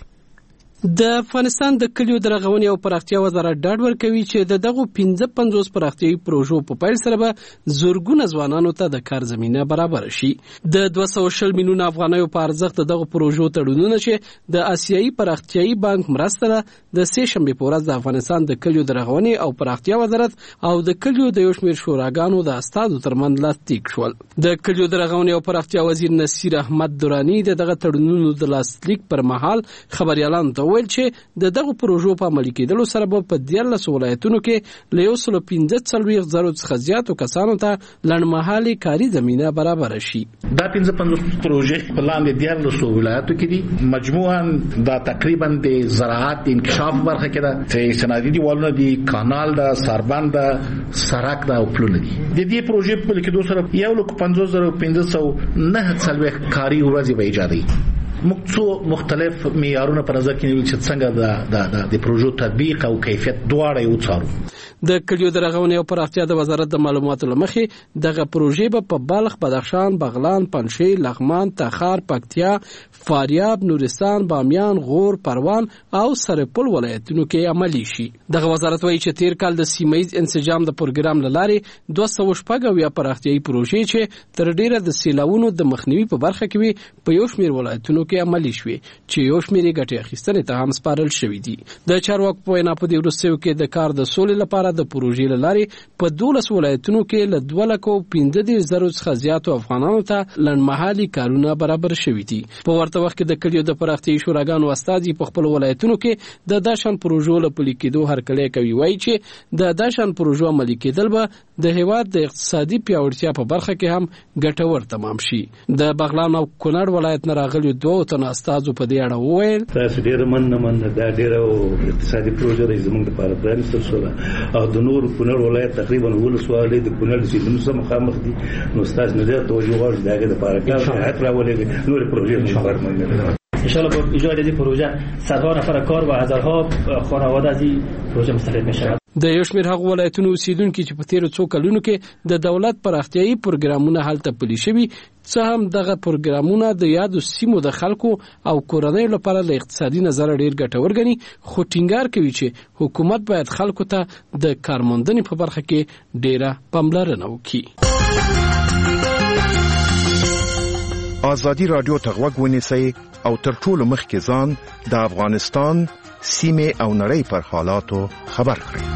د افغانستان د کلیو د رغونې او پراختیا وزارت ډاډ ورکوي چې د دغه پنځه پنځوس پراختیایي پروژو په پیل سره به زورګونه ځوانانو ته د کار زمینه برابر شي. د دوه سوه شل میلیونه افغانیو په ارزښت دغه پروژو تړونونه چې د آسیایي پراختیایي بانک مرسته د سه شنبې په ورځ د افغانستان د کلیو د رغونې او پراختیا وزارت او د کلیو د یو شمېر شوراګانو د استادو ترمنځ لاسلیک شول. د کلیو د رغونې او پراختیا وزیر نصیر احمد درانی دغه تړونونو د لاسلیک پر مهال خبريالانو ته ویل چې د دغه پروژو په عملي کېدلو سره به په دیارلس ولایتونو کې له یو سل پنځه څلوېښت زرو څخه زیاتو کسانو ته لنډمهالي کاري زمینه برابر شي. دا پنځه پنځوس پروژې په لاندې دیارلس ولایتو کې دي. مجموعاً دا تقریبا د زراعت انکشاف برخه کې ده چې صنعتي دیوالونه دي، کانال ده، سربند ده، سړک ده او پلونه دي. د دې پروژې په لیکدو سره یو لک پنځوس زره پنځه سوه نه څلوېښت کاري ورځې به ایجادوي. موږ څو مختلف معیارونه په نظر کې نیول چې څنګه د د پروژو تطبیق او کیفیت دواړه یو څارو. د کلیو د رغونې او پراختیا د وزارت د معلوماتو لمخې دغه پروژې به په بلخ، بدخشان، بغلان، پنجشیر، لغمان، تخار، پکتیا، فاریاب، نورستان، بامیان، غور، پروان او سرپل ولایتونو کې عملي شي. دغه وزارت وایي چې تیر کال د سیمه‌ایز انسجام د پروګرام لارې دوه سوه شپږ اویا پراختیایي پروژې چې تر ډیره د سیلاوونو د مخنیوي په برخه کې وي په یو شمېر ولایتونو کې عملي شوې چې یو شمېر یې ګټې اخیستنې ته هم سپارل شوي دي. د چارواکو په وینا په دې وروستیو کې د کار د سولې لپاره د پروژې له لارې په دولس ولایتونو کې له دوه لکو پنځه دېرش زرو څخه زیاتو افغانانو ته لنډمهالي کارونه برابر شوي دي. په ورته وخت کې د کلیو د پراختیایي شوراګانو استازي په خپلو ولایتونو کې د داشان پروژو له پلي کېدو هرکلی کوي. وایي چې د داشان پروژو عملي کېدل به د هېواد د اقتصادي پیاوړتیا په برخه کې هم ګټور تمام شي. د بغلان او کونړ ولایت نه راغلي دوه تنه استازو په دې اړه وویل تاسو ډېر مننه مننه دا ډېره اقتصادي پروژه ده زموږ لپاره پرانیستل شوه او د نور کونړ ولایت تقریبا ولس والي د کونړ د سیندونو سره مخامخ دي. نو ستاسو نه زیات توجه غواړي د هغې دپاره کې حیات راولېږي نورې پروژې لپاره مننه. انشاءالله با ایجاد این پروژه صدها نفر کار و هزارها خانواده از این پروژه مستفید میشود. د یو شمېر هغو ولایتونو اوسیدونکي چې په تیرو څو کلونو کې د دولت پراختیایي پروګرامونه هلته پلي شوي څه هم دغه پروګرامونه د یادو سیمو د خلکو او کورنیو لپاره له اقتصادي نظره ډېر ګټور ګڼي، خو ټینګار کوي چې حکومت باید خلکو ته د کارموندنې په برخه کې ډېره پاملرنه وکړي. آزادي راډیو ته غوږ ونیسئ او تر ټولو مخکې ځان د افغانستان سیمې او نړۍ پر حالاتو خبر کړئ.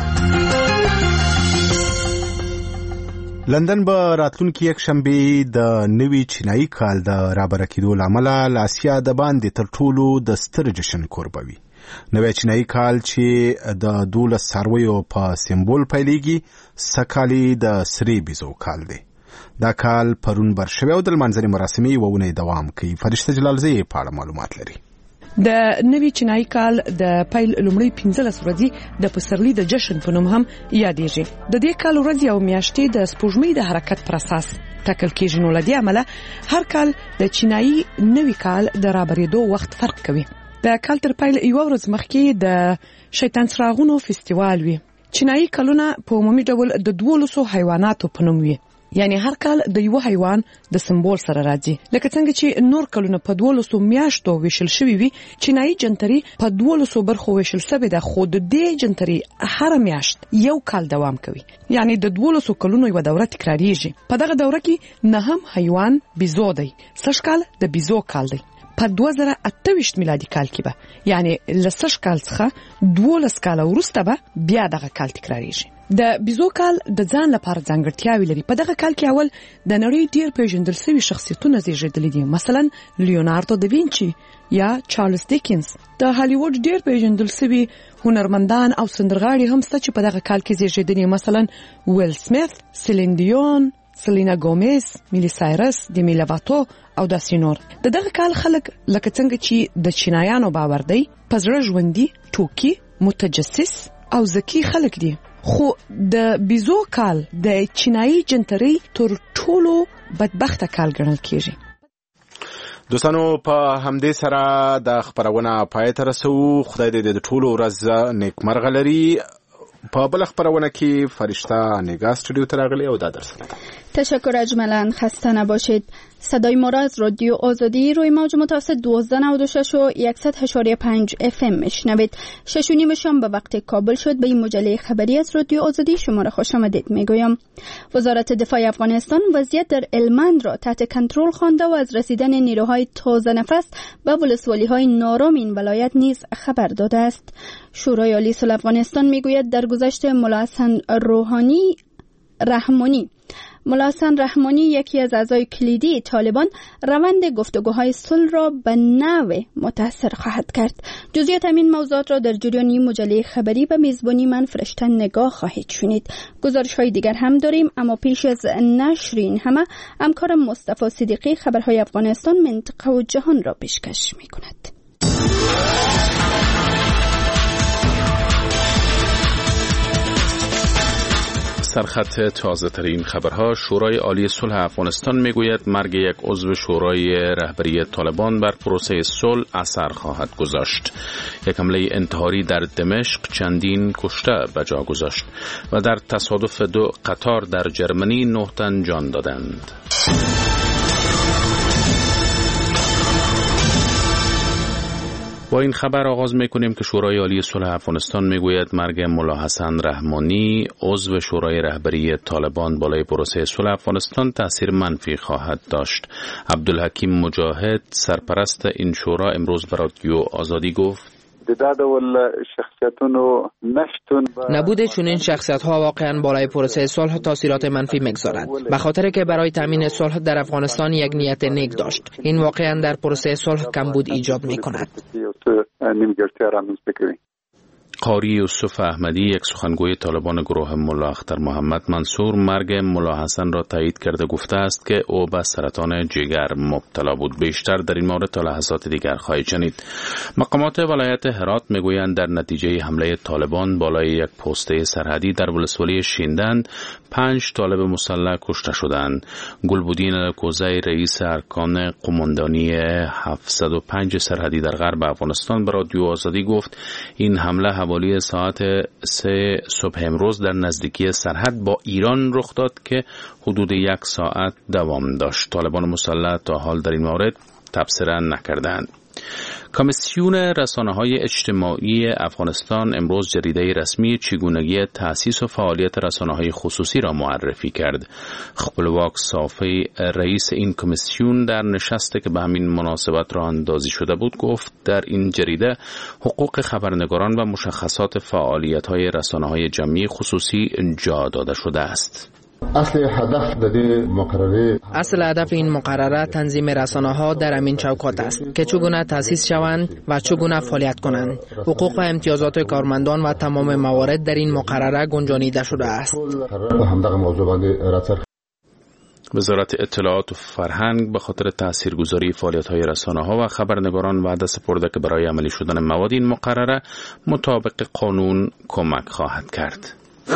لندن به راتلونکي یک شنبه د نوي چینایي کال د رابره کېدو له امله له اسیا د باندې تر ټولو د ستر جشن کوربه وي. نوی چینایي کال چې د دولس څارویو په سمبول پیلېږي سږکال د سرې بیزو کال دی. دا کال پرون بر شوی او د لمانځنې مراسمې یوه اونۍ دوام کوي. فرشته جلالزی په اړه معلومات لري. د نوي چینایي کال د پیل لومړی پنځلس ورځې د پسرلي د جشن په نوم هم یادېږي. د دې کال ورځې او میاشتې د سپوږمۍ د حرکت پر اساس ټاکل کېږي. نو له دې امله هر کال د چینایي نوي کال د رابرېدو وخت فرق کوي. د کال تر پیل یوه ورځ مخکې د شیطان څراغونو فستیوال وي. چینایي کلونه په عمومي ډول د دولسو حیواناتو په نوم وي، یعنی هر کال د یو حیوان د سمبول سره راځي. لکه څنګه چې نور کلونه په دولسو میاشتو ویشل شوي وي، چینایي جنتري په دولسو برخو ویشل شوې ده، خو د دې جنتري هر میاشت یو کال دوام کوي، یعنی د دولسو کلونو یو دوره تکراریږي. په دغه دوره کې نهم حیوان بیزو دی. سږ کال د بیزو کال دی. په دوه زره اته ویشت میلادي کال کې به، یعنی له سږ کال څخه دولس کاله وروسته به بیا دغه کال تکراریږي. د بیزو کال د ځان لپاره ځانګړتیاوې لري. په دغه کال کې اول د نړۍ ډیر پیژندل شوي شخصیتونه زیږیدلي دي، مثلا لیوناردو دا وینچي یا چارلز دیکنز. د هالیوډ ډیر پیژندل شوي هنرمندان او سندرغاړي هم شته چې په دغه کال کې زیږیدلي، مثلا ویل سمیث، سیلین دیون، سلینا ګومز، میلی سایرس، دیمی لواتو او داسې نور. د دغه کال خلک لکه څنګه چې د چینایانو باور دی په زړه ژوندي، ټوکي، متجسس او ذکي خلک دي. خو د بیزو کال د چینایي جنتري تر ټولو بدبخته کال ګڼل کیږي. دوستانو په همدې سره د خبرونه پای ته رسو. خدای دې د ټولو ورځ نیکمرغه لري. په بل خبرونه کې فرشته نگاه استودیو ته راغلی او دا درس تشکر اجمالاً، خسته نباشید. صدای ما را از رادیو آزادی روی موج متوسط دوازده نود و شش و صد و پنج اف ام میشنوید. شش و نیم شام به وقت کابل شد. به این مجله خبری از رادیو آزادی شما را خوش آمدید میگویم. وزارت دفاع افغانستان وضعیت در هلمند را تحت کنترل خوانده و از رسیدن نیروهای تازه نفس به ولسوالی‌های نارام این ولایت نیز خبر داده است. شورای عالی صلح افغانستان میگوید در گذشته ملا حسن روحانی رحمانی ملا حسن رحمانی یکی از اعضای کلیدی طالبان روند گفتگوهای صلح را به نحو متأثر خواهد کرد. جزئیات همین موضوعات را در جریان این مجله خبری به میزبانی من فرشته نگاه خواهید شنید. گزارش‌های دیگر هم داریم، اما پیش از نشر این همه همکار مصطفی صدیقی خبرهای افغانستان، منطقه و جهان را پیشکش می‌کند. سرخط تازه ترین خبرها. شورای عالی صلح افغانستان میگوید مرگ یک عضو شورای رهبری طالبان بر پروسه صلح اثر خواهد گذاشت. یک حمله انتحاری در دمشق چندین کشته به جا گذاشت و در تصادف دو قطار در جرمنی نه تن جان دادند. با این خبر آغاز میکنیم که شورای عالی صلح افغانستان میگوید مرگ ملا حسن رحمانی عضو شورای رهبری طالبان بالای پروسه صلح افغانستان تاثیر منفی خواهد داشت. عبدالحکیم مجاهد سرپرست این شورا امروز به رادیو آزادی گفت دا ډول شخصیتونو نشتون نبود چنین شخصیت ها واقعا بالای پروسه صلح تاثیرات منفی میگذارد، به خاطر که برای تامین صلح در افغانستان یک نیت نیک داشت. این واقعا در پروسه صلح کمبود ایجاد میکند. قاری یوسف احمدی، یک سخنگوی طالبان گروه ملا اختر محمد منصور، مرگ ملا حسن را تایید کرده گفته است که او به سرطان جگر مبتلا بود. بیشتر در این مورد تا لحظات دیگر خواهید شنید. مقامات ولایت هرات میگویند در نتیجه حمله طالبان بالای یک پسته سرحدی در ولسوالی شیندن پنج طالب مسلح کشته شدند. گلبودین کوزی، رئیس ارکان قماندانی هفتصد و پنج سرحدی در غرب افغانستان، به رادیو آزادی گفت این حمله حوالی ساعت سه صبح امروز در نزدیکی سرحد با ایران رخ داد که حدود یک ساعت دوام داشت. طالبان مسلح تا حال در این مورد تبصره نکردند. کمیسیون رسانه‌های اجتماعی افغانستان امروز جریده رسمی چگونگی تأسیس و فعالیت رسانه‌های خصوصی را معرفی کرد. خپلواک صافی، رئیس این کمیسیون، در نشستی که به همین مناسبت راه اندازی شده بود گفت در این جریده حقوق خبرنگاران و مشخصات فعالیت‌های رسانه‌های جمعی خصوصی جا داده شده است. اصل هدف د مقرره اصل هدف این مقرره تنظیم رسانه‌ها در همین چوکات است که چگونه تأسیس شوند و چگونه فعالیت کنند. حقوق و امتیازات کارمندان و تمام موارد در این مقرره گنجانیده شده است. وزارت اطلاعات و فرهنگ به خاطر تاثیرگذاری فعالیت‌های رسانه‌ها و خبرنگاران وعده سپرده که برای عملی شدن مواد این مقرره مطابق قانون کمک خواهد کرد.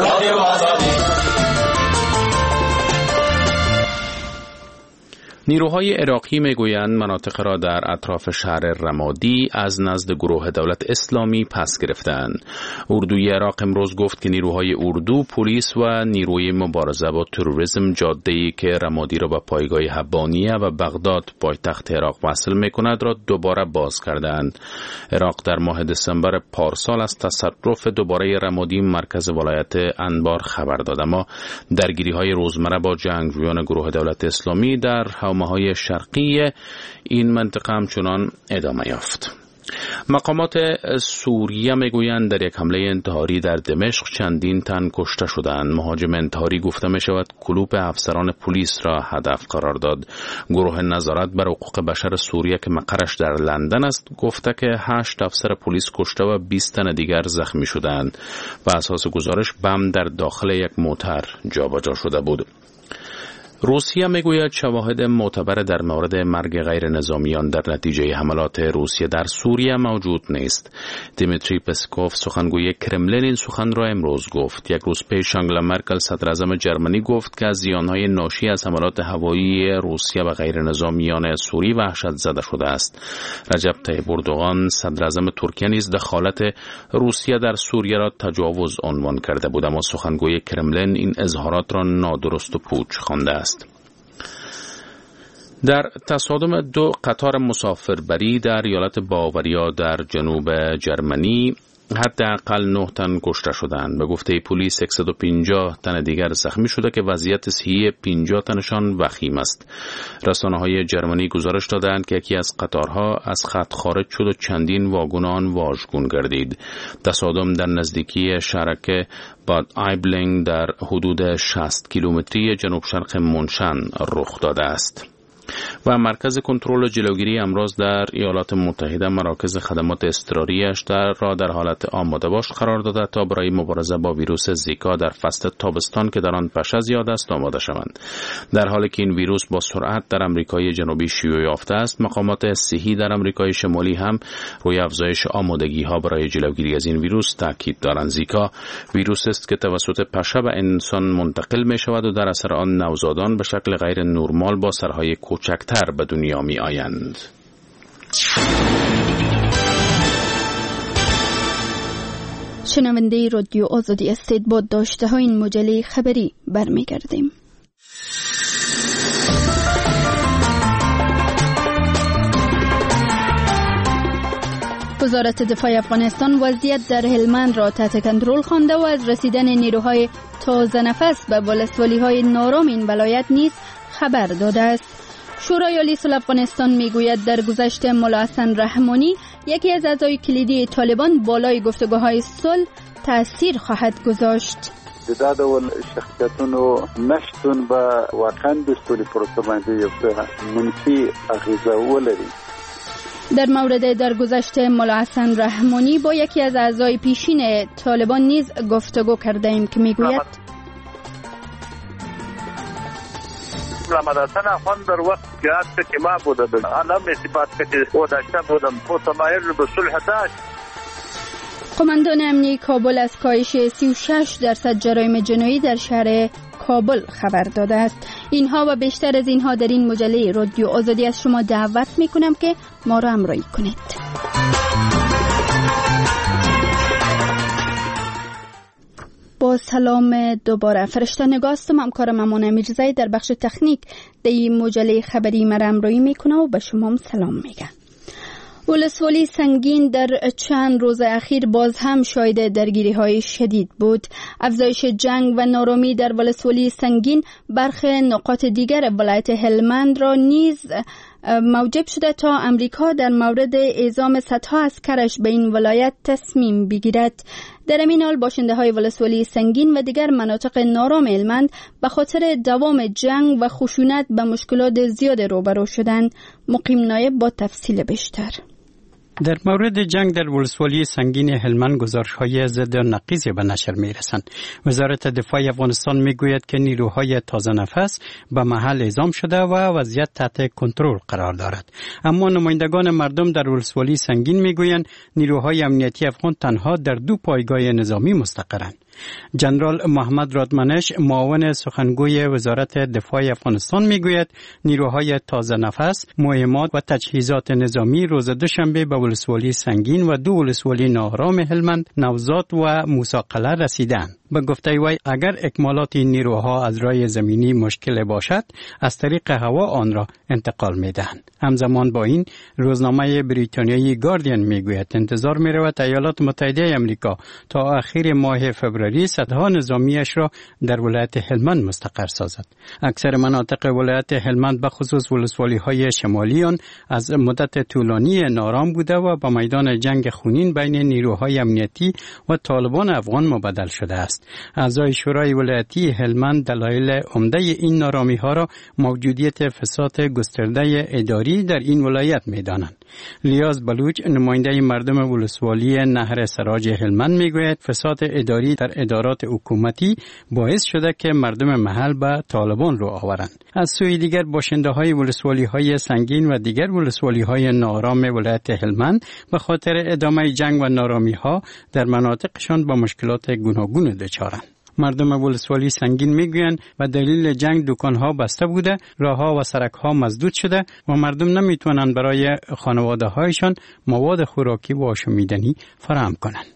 نیروهای عراقی میگویند مناطق را در اطراف شهر رمادی از نزد گروه دولت اسلامی پس گرفتند. اردوی عراق امروز گفت که نیروهای اردو، پلیس و نیروی مبارزه با تروریسم جاده‌ای که رمادی را به پایگاه حبانیه و بغداد پایتخت عراق وصل می‌کند را دوباره باز کردند. عراق در ماه دسامبر پارسال از تصرف دوباره رمادی مرکز ولایت انبار خبر داد، اما درگیری‌های روزمره با جنگجویان گروه دولت اسلامی در حومه‌های شرقی این منطقه همچنان ادامه یافت. مقامات سوریه میگویند در یک حمله انتحاری در دمشق چندین تن کشته شدند. مهاجم انتحاری گفته می شود کلوپ افسران پلیس را هدف قرار داد. گروه نظارت بر حقوق بشر سوریه که مقرش در لندن است گفته که هشت افسر پلیس کشته و بیست تن دیگر زخمی شدند و اساس گزارش بم در داخل یک موتر جابجا شده بود. روسیه میگوید شواهد معتبر در مورد مرگ غیر نظامیان در نتیجه حملات روسیه در سوریه موجود نیست. دیمیتری پسکوف سخنگوی کرملین این سخن را امروز گفت. یک روز پیش آنگلا مرکل صدراعظم جرمنی گفت که از زیانهای ناشی از حملات هوایی روسیه و غیر نظامیان سوری وحشت زده شده است. رجب طیب اردوغان صدراعظم ترکیه نیز دخالت روسیه در سوریه را تجاوز عنوان کرده بود، اما سخنگوی کرملین این اظهارات را نادرست و پوچ خوانده است. در تصادم دو قطار مسافربری در ایالت باواریا در جنوب جرمنی حداقل نه تن کشته شدند. به گفته پلیس صد و پنجاه تن دیگر زخمی شده که وضعیت صحی پنجاه تنشان وخیم است. رسانه‌های جرمنی گزارش دادند که یکی از قطارها از خط خارج شد و چندین واگن آن واژگون گردید. تصادم در نزدیکی شهرک باد ایبلینگ در حدود شصت کیلومتری جنوب شرق منشن رخ داده است. و مرکز کنترل و جلوگیری امراض در ایالات متحده مراکز خدمات اضطراری‌اش در را در حالت آماده باش قرار داده تا برای مبارزه با ویروس زیکا در فصل تابستان که در آن پشه زیاد است آماده شوند. در حالی که این ویروس با سرعت در آمریکای جنوبی شیوع یافته است، مقامات صحی در آمریکای شمالی هم روی افزایش آمادگی‌ها برای جلوگیری از این ویروس تاکید دارند. زیکا ویروس است که توسط پشه به انسان منتقل می‌شود و در اثر آن نوزادان به شکل غیر نرمال با سرهای کوچکتر به دنیا می آیند. شنونده رادیو آزادی هستید. با داشته های این مجله خبری برمیگردیم. وزارت دفاع افغانستان وضعیت در هلمند را تحت کنترل خوانده و از رسیدن نیروهای تازه نفس به ولسوالی‌های نارام این ولایت نیز خبر داده است. شورای عالی صلح افغانستان میگوید در گذشته ملا حسن رحمانی یکی از اعضای کلیدی طالبان بالای گفتگوهای صلح تأثیر خواهد گذاشت. د دا ډول شخصیتونو نشتون به واقعا د سولې پروسه باندې یو منفي اغیزه ولري. در مورد در گذشته ملا حسن رحمانی با یکی از اعضای پیشین طالبان نیز گفتگو کرده ایم که میگوید محمد حسن افغان در وقت که هست که ما بوده علم اثبات که او داشته بودم متمایل به صلح داشت. قماندان امنی کابل از کاهش سی و شش درصد جرایم جنایی در شهر کابل خبر داده است. اینها و بیشتر از اینها در این مجله رادیو آزادی از شما دعوت میکنم که ما را همراهی کنید. با سلام دوباره. فرشته نگاستم همکارم امان امیرزایی در بخش تکنیک در این مجله خبری مرا همراهی میکنه و به شما هم سلام میگه. ولسوالی سنگین در چند روز اخیر باز هم شاهد درگیری های شدید بود. افزایش جنگ و نارامی در ولسوالی سنگین برخی نقاط دیگر ولایت هلمند را نیز موجب شده تا امریکا در مورد اعزام صدها عسکرش به این ولایت تصمیم بگیرد. در این حال باشنده های ولسوالی سنگین و دیگر مناطق نارام هلمند به خاطر دوام جنگ و خشونت به مشکلات زیاد روبرو شدند. مقیم نایب با تفصیل بیشتر. در مورد جنگ در ولسوالی سنگین هلمند گزارش‌های ضد و نقیضی به نشر می‌رسند. وزارت دفاع افغانستان می‌گوید که نیروهای تازه نفس به محل اعزام شده و وضعیت تحت کنترل قرار دارد. اما نمایندگان مردم در ولسوالی سنگین می‌گویند نیروهای امنیتی افغان تنها در دو پایگاه نظامی مستقرند. جنرال محمد رادمنش معاون سخنگوی وزارت دفاع افغانستان میگوید نیروهای تازه نفس، مهمات و تجهیزات نظامی روز دوشنبه به ولسوالی سنگین و دو ولسوالی ناآرام هلمند، نوزاد و موسی قلعه رسیدند. به گفته وی اگر اکمالات این نیروها از راه زمینی مشکل باشد از طریق هوا آن را انتقال می‌دهند. همزمان با این روزنامه بریتانیایی گاردین میگوید انتظار می‌رود ایالات متحده آمریکا تا آخر ماه فوریه سدها نظامیش را در ولایت هلمند مستقر سازد. اکثر مناطق ولایت هلمند به خصوص ولسوالی‌های شمالی آن از مدت طولانی نارام بوده و به میدان جنگ خونین بین نیروهای امنیتی و طالبان افغان مبدل شده است. اعضای شورای ولایتی هلمند دلایل عمده این نارامی‌ها را موجودیت فساد گسترده اداری در این ولایت می‌دانند. لیاز بلوچ نماینده مردم ولسوالی نهر سراج هلمند میگوید فساد اداری در ادارات حکومتی باعث شده که مردم محل به طالبان رو آورند. از سوی دیگر باشنده‌های ولسوالی‌های سنگین و دیگر ولسوالی‌های نارام ولایت هلمند به خاطر ادامه جنگ و نارامی‌ها در مناطقشان با مشکلات گوناگون دچارند. مردم ولسوالی سنگین میگویند و دلیل جنگ دکانها بسته بوده، راهها و سرکها مسدود شده و مردم نمیتونند برای خانواده هایشان مواد خوراکی و آشامیدنی فراهم کنند.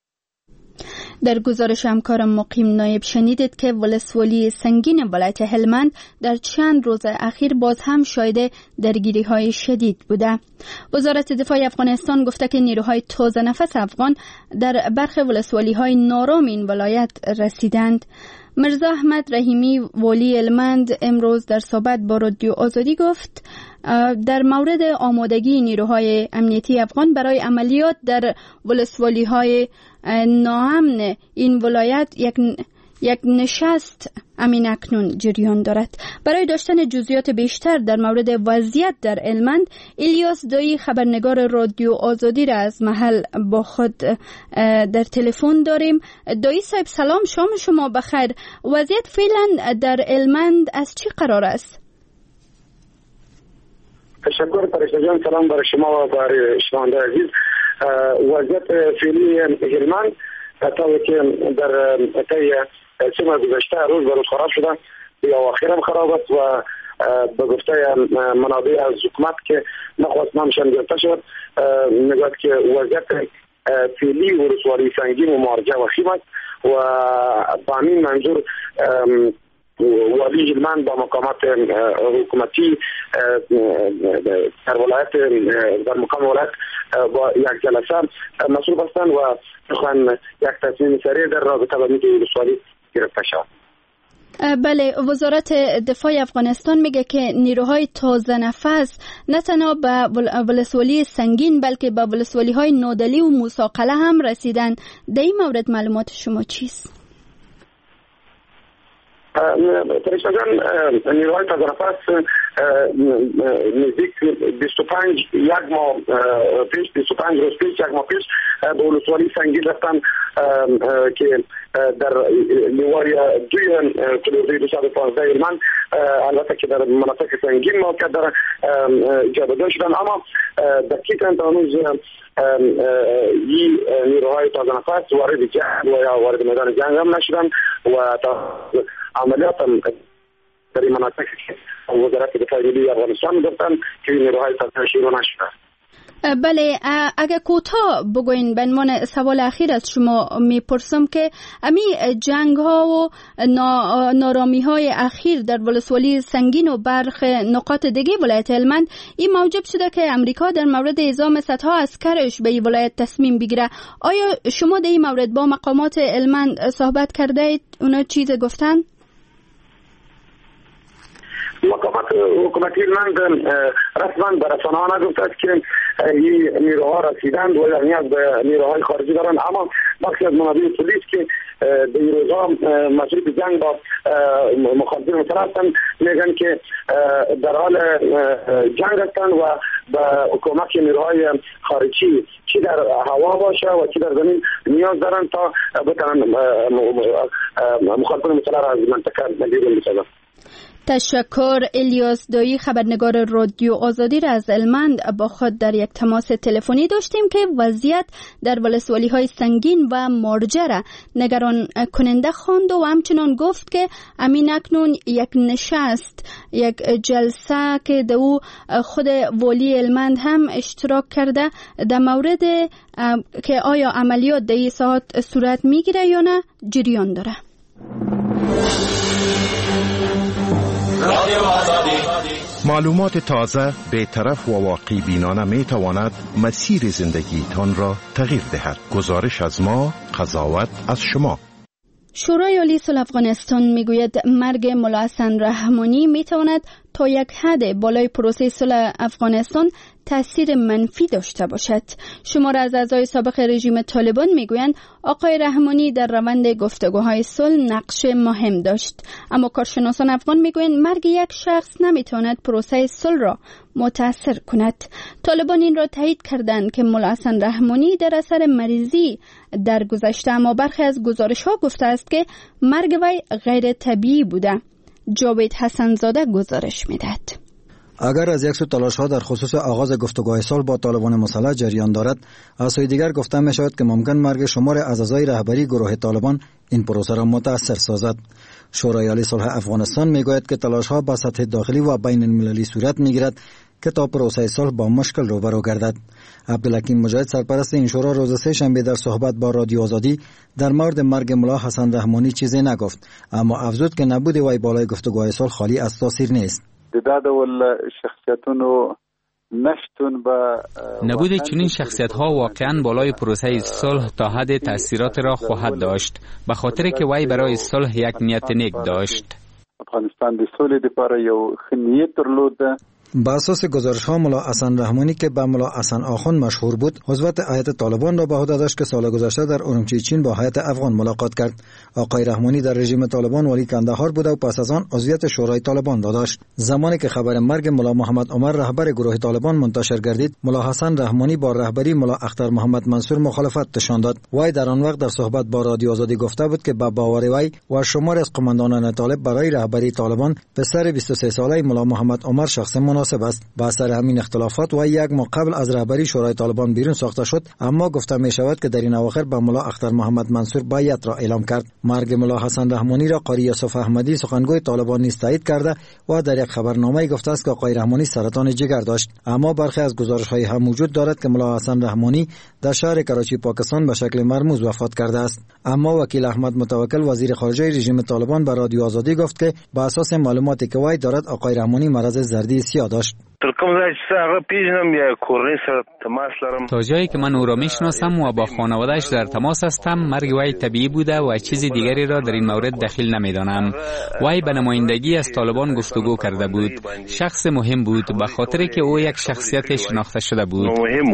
در گزارش همکارم مقیم نایب شنیدید که ولسوالی سنگین ولایت هلمند در چند روز اخیر باز هم شاهد درگیری های شدید بوده. وزارت دفاع افغانستان گفته که نیروهای تازه نفس افغان در برخی ولسوالی های نارام این ولایت رسیدند. مرزا احمد رحیمی والی هلمند امروز در صحبت با رادیو آزادی گفت در مورد آمادگی نیروهای امنیتی افغان برای عملیات در ولسوالی های ناامن این ولایت یک یک نشست امین اکنون جریان دارد. برای داشتن جزئیات بیشتر در مورد وضعیت در هلمند، الیاس دایی خبرنگار رادیو آزادی را از محل با خود در تلفن داریم. دایی صاحب سلام، شام شما بخیر. وضعیت فعلا در هلمند از چی قرار است؟ تشکر پرشته جان، سلام برای شما و برای شنونده عزیز. وضعیت فعلی هلمند طوری که در طی سه ماه گذشته روز به روز خراب شده، یا آخرم خراب است و به گفته منابع از حکومت که نخواست نامشان گرفته شد میگوید که وضعیت فعلی ولسوالی سنگین و مارجه و خیم است و با همین منظور والی هلمند با مقامات حکومتی در ولایت در مقام ولایت با یک جلسه مسئول هستند و میخوان یک تصمیم سریع در رابطه با اینکه ولسوالی گرفته شود. بله، وزارت دفاع افغانستان میگه که نیروهای تازه نفس نه تنها به ولسوالی سنگین بلکه به ولسوالی های نودلی و موساقله هم رسیدن. در این مورد معلومات شما چیست؟ پرشته جان، نیروهای تازه نفس نزدیک بیست و پنج یک ماه پیش بیست و پنج روز پیش یک ماه پیش به ولسوالی سنگین رفتن که در لیواری دوی کلوزی دویست و پانزده هلمند، البته که در مناطق سنگین موقع در جابجا شدن، اما دقیقاً تا هنوز این نیروهای تازه نفس وارد جنگ و یا وارد میدان جنگ هم نشدن و تا عملیات هم در این مناطق که وزارت دفاع ملی افغانستان گفتن که نیروهای تازه شروع نشدن. بله، اگر کوتاه بگوین به عنوان سوال اخیر از شما میپرسم که امی جنگ ها و نارامی های اخیر در ولسوالی سنگین و برخ نقاط دیگه ولایت هلمند این موجب شده که امریکا در مورد اعزام صدها عسکرش به این ولایت تصمیم بگیره. آیا شما در این مورد با مقامات هلمند صحبت کرده اید؟ اونا چیز گفتن؟ مقامات حکومتی هلمند رسما به رسانه‌ها نگفته که این نیروها رسیدند و نیاز به نیروهای خارجی دارند، اما بخشی از منابع پلیس که در این روزها مسئول جنگ با مخالفین مطلع هستند میگن که در حال جنگ هستند و به حکومت نیروهای خارجی چی در هوا باشه و چی در زمین نیاز دارند تا بتوانند مخالفین مطلع را از منطقه بیرون بسازند. تشکر. الیاس دایی خبرنگار رادیو آزادی را از هلمند با خود در یک تماس تلفنی داشتیم که وضعیت در ولسوالی های سنگین و مارجه را نگران کننده خواند و همچنان گفت که امین اکنون یک نشست یک جلسه که در او خود والی هلمند هم اشتراک کرده در مورد که آیا عملیات در این ساعت صورت میگیره یا نه جریان داره. معلومات تازه، بی‌طرف و واقعی بینانه می تواند مسیر زندگی تان را تغییر دهد. گزارش از ما، قضاوت از شما. شورای عالی صلح افغانستان میگوید مرگ ملا حسن رحمانی میتواند تا یک حد بالای پروسه صلح افغانستان تاثیر منفی داشته باشد. شمار از اعضای سابق رژیم طالبان میگویند آقای رحمانی در روند گفتگوهای صلح نقش مهم داشت، اما کارشناسان افغان میگویند مرگ یک شخص نمیتواند پروسه صلح را متاثر کند. طالبان این را تایید کردند که ملا حسن رحمانی در اثر مریضی درگذشته، اما برخی از گزارش‌ها گفته است که مرگ وی غیر طبیعی بوده. جاوید حسنزاده گزارش میدهد. اگر از یک سو تلاش ها در خصوص آغاز گفتگوهای صلح با طالبان مسلح جریان دارد، از سوی دیگر گفته می شود که ممکن مرگ شمار از اعضای رهبری گروه طالبان این پروسه را متاثر سازد. شورای عالی صلح افغانستان می گوید که تلاش ها به سطح داخلی و بین المللی صورت می گیرد که تا پروسه صلح با مشکل روبرو گردد. عبدالحکیم مجاهد سرپرست این شورا روز سه شنبه در صحبت با رادیو آزادی در مورد مرگ ملا حسن رحمانی چیزی نگفت، اما افزود که نبود وی بالای گفتگوهای صلح خالی از تاثیر نیست. نبود چنین شخصیت‌ها واقعاً بالای پروسه صلح تا حد تأثیرات را خواهد داشت، به خاطر که وی برای صلح یک نیت نیک داشت. افغانستان د صلح لپاره یو ښه نیت درلود. با اساس گزارش ها ملا حسن رحمانی که به ملا حسن آخوند مشهور بود، عضویت هیئت طالبان را به عهده داشت که سال گذشته در ارومچی چین با هیئت افغان ملاقات کرد. آقای رحمانی در رژیم طالبان ولی کندهار بود و پس از آن عضویت شورای طالبان را داشت. زمانی که خبر مرگ ملا محمد عمر رهبر گروه طالبان منتشر گردید، ملا حسن رحمانی با رهبری ملا اختر محمد منصور مخالفت نشان داد. وی در آن وقت در صحبت با رادیو آزادی گفته بود که با باور وی و شمار از قماندانان طالب برای رهبری طالبان پسر بیست و سه ساله ملا محمد عمر شخص مناسب است. با اثر همین اختلافات و یک ماه قبل از رهبری شورای طالبان بیرون ساخته شد، اما گفته می شود که در این اواخر با ملا اختر محمد منصور بیعت را اعلام کرد. مرگ ملا حسن رحمانی را قاری یوسف احمدی سخنگوی طالبان نیز تایید کرده و در یک خبرنامه گفته است که آقای رحمانی سرطان جگر داشت، اما برخی از گزارش‌های هم موجود دارد که ملا حسن رحمانی در شهر کراچی پاکستان به شکل مرموز وفات کرده است. اما وکیل احمد متوکل وزیر خارجه رژیم طالبان به رادیو آزادی گفت که بر اساس معلوماتی که وی دارد آقای رحمانی مرض زردی سیاه داشت. تا جایی که من او را میشناسم و با خانواده‌اش در تماس هستم، مرگ وی طبیعی بوده و چیز دیگری را در این مورد دخیل نمیدانم. وی به نمایندگی از طالبان گفتگو کرده بود. شخص مهم بود به خاطر که او یک شخصیت شناخته شده بود.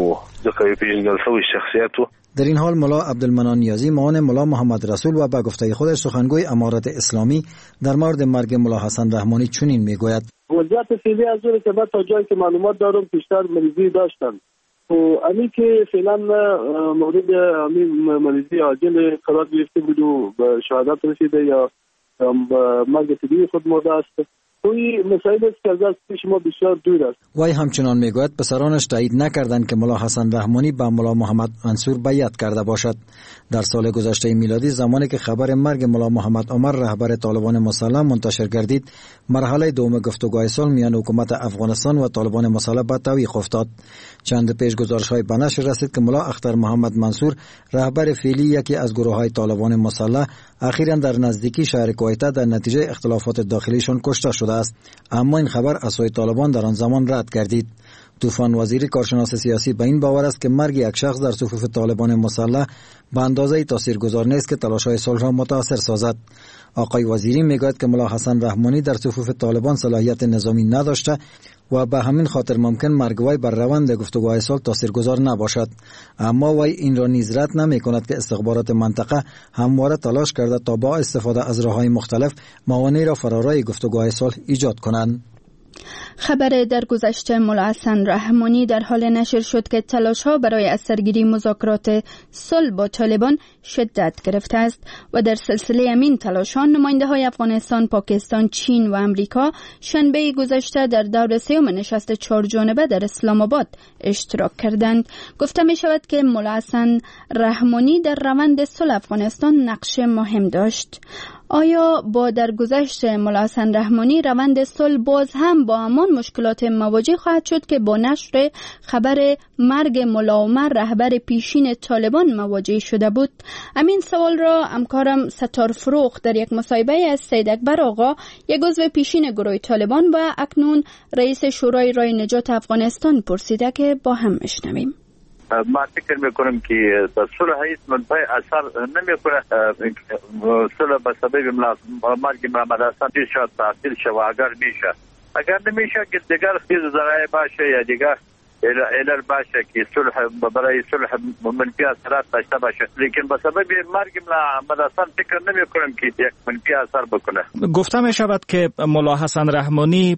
در این حال ملا عبدالمنان نیازی معاون ملا محمد رسول و به گفته خودش سخنگوی امارت اسلامی در مورد مرگ ملا حسن رحمانی چنین میگوید: وضعیت فعلی از اون که تا جایی که معلومات دارم پیشتر مریضی داشتن و امی که فعلا مورد امی مریضی عاجل قرار گرفته بود و به شهادت رسیده یا مرگ طبیعی خود مرده است. توی مسائل است که از پیش ما بسیار دور است. وی همچنان میگوید پسرانش تایید نکردند که ملا حسن رحمانی با ملا محمد منصور بیعت کرده باشد. در سال گذشته میلادی زمانی که خبر مرگ ملا محمد عمر رهبر طالبان مسلح منتشر گردید، مرحله دوم گفتگوهای صلح میان حکومت افغانستان و طالبان مسلح به تعویق افتاد. چند پیش گزارش‌های به نشر رسید که ملا اختر محمد منصور رهبر فعلی یکی از گروه‌های طالبان مسلح اخیراً در نزدیکی شهر کویته در نتیجه اختلافات داخلیشان کشته شده است، اما این خبر از سوی طالبان در آن زمان رد گردید. طوفان وزیری کارشناس سیاسی به این باور است که مرگ یک شخص در صفوف طالبان مسلح به اندازه تاثیرگذار نیست که تلاش‌های صلح را متاثر سازد. آقای وزیری میگوید که ملا حسن رحمانی در صفوف طالبان صلاحیت نظامی نداشته و به همین خاطر ممکن مرگ وی بر روند گفتگوهای صلح تاثیرگذار نباشد، اما وی این را نیز رد نمی کند که استخبارات منطقه همواره تلاش کرده تا با استفاده از راه‌های مختلف موانع را فرارای گفتگوهای صلح ایجاد کنند. خبر درگذشته ملا حسن رحمانی در حال نشر شد که تلاش‌ها برای از سرگیری مذاکرات صلح با طالبان شدت گرفته است و در سلسله همین تلاش‌ها نماینده‌های افغانستان، پاکستان، چین و امریکا شنبه گذشته در دور سوم نشست چهارجانبه در اسلام آباد اشتراک کردند. گفته می شود که ملا حسن رحمانی در روند صلح افغانستان نقش مهم داشت. آیا با درگذشت ملا حسن رحمانی روند صلح باز هم با همان مشکلات مواجه خواهد شد که با نشر خبر مرگ ملا عمر رهبر پیشین طالبان مواجه شده بود؟ همین سوال را همکارم ستار فروخ در یک مصاحبه از سید اکبر آقا، یک عضو پیشین گروه طالبان و اکنون رئیس شورای رای نجات افغانستان پرسیده که با هم بشنویم. ما فکر میکنم که صلح هیچ منفعه اثر نمیکنه. صلح به سبب مرگ محمد حسن پیش تعطیل شد و اگر میشه اگر نمیشه که دیگر چیز ذرایع باشه یا دیگر علل باشه که صلح برای صلح منفی اثرات داشته باشه، لیکن به سبب مرگ محمد حسن فکر نمی کنم که یک منفی اثر بکنه. گفته می شود که ملا حسن رحمانی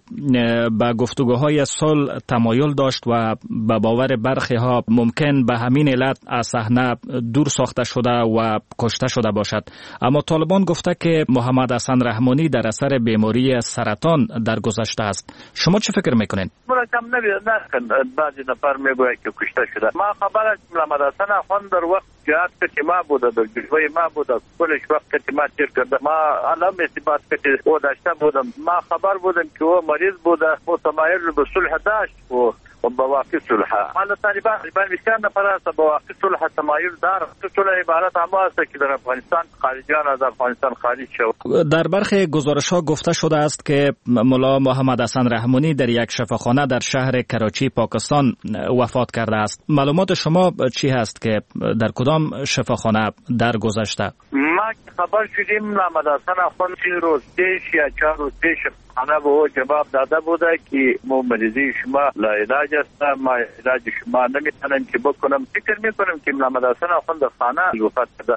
به گفتگوهای صلح تمایل داشت و به باور برخی ها ممکن به همین علت از صحنه دور ساخته شده و کشته شده باشد، اما طالبان گفته که محمد حسن رحمانی در اثر بیماری سرطان درگذشته است. شما چه فکر میکنین؟ مرکم نبید نه بعضی نفر میگوید که کشته شده. ما خبر از محمد حسن اخوان در وقت جهاد که ما بوده، در جلوه ما بوده، کلش وقت که ما تیر کرده، ما علم اثبات که او داشته بودم. ما خبر بودم که او مریض بوده، متمایل به صلح داشت و با واقع صلح. حالا طالبان طالبان بسیار نفر است با واقع صلح تمایل دارد. صلح عبارت هم است که در افغانستان خارجیان از افغانستان خارج شد. در برخی گزارش‌ها گفته شده است که ملا محمد حسن رحمانی در یک شفاخانه در شهر کراچی پاکستان وفات کرده است. معلومات شما چی هست که در کدام شفاخانه درگذشته؟ ما خبر شدیم محمد حسن اخوان سی روز پیش یا چهار روز پیش خانه به او جواب داده بوده که مو مریضی شما لا علاج است، ما علاج شما نمیتونم که بکنم. فکر میکنم که محمد حسن اخوان در خانه وفات کرده.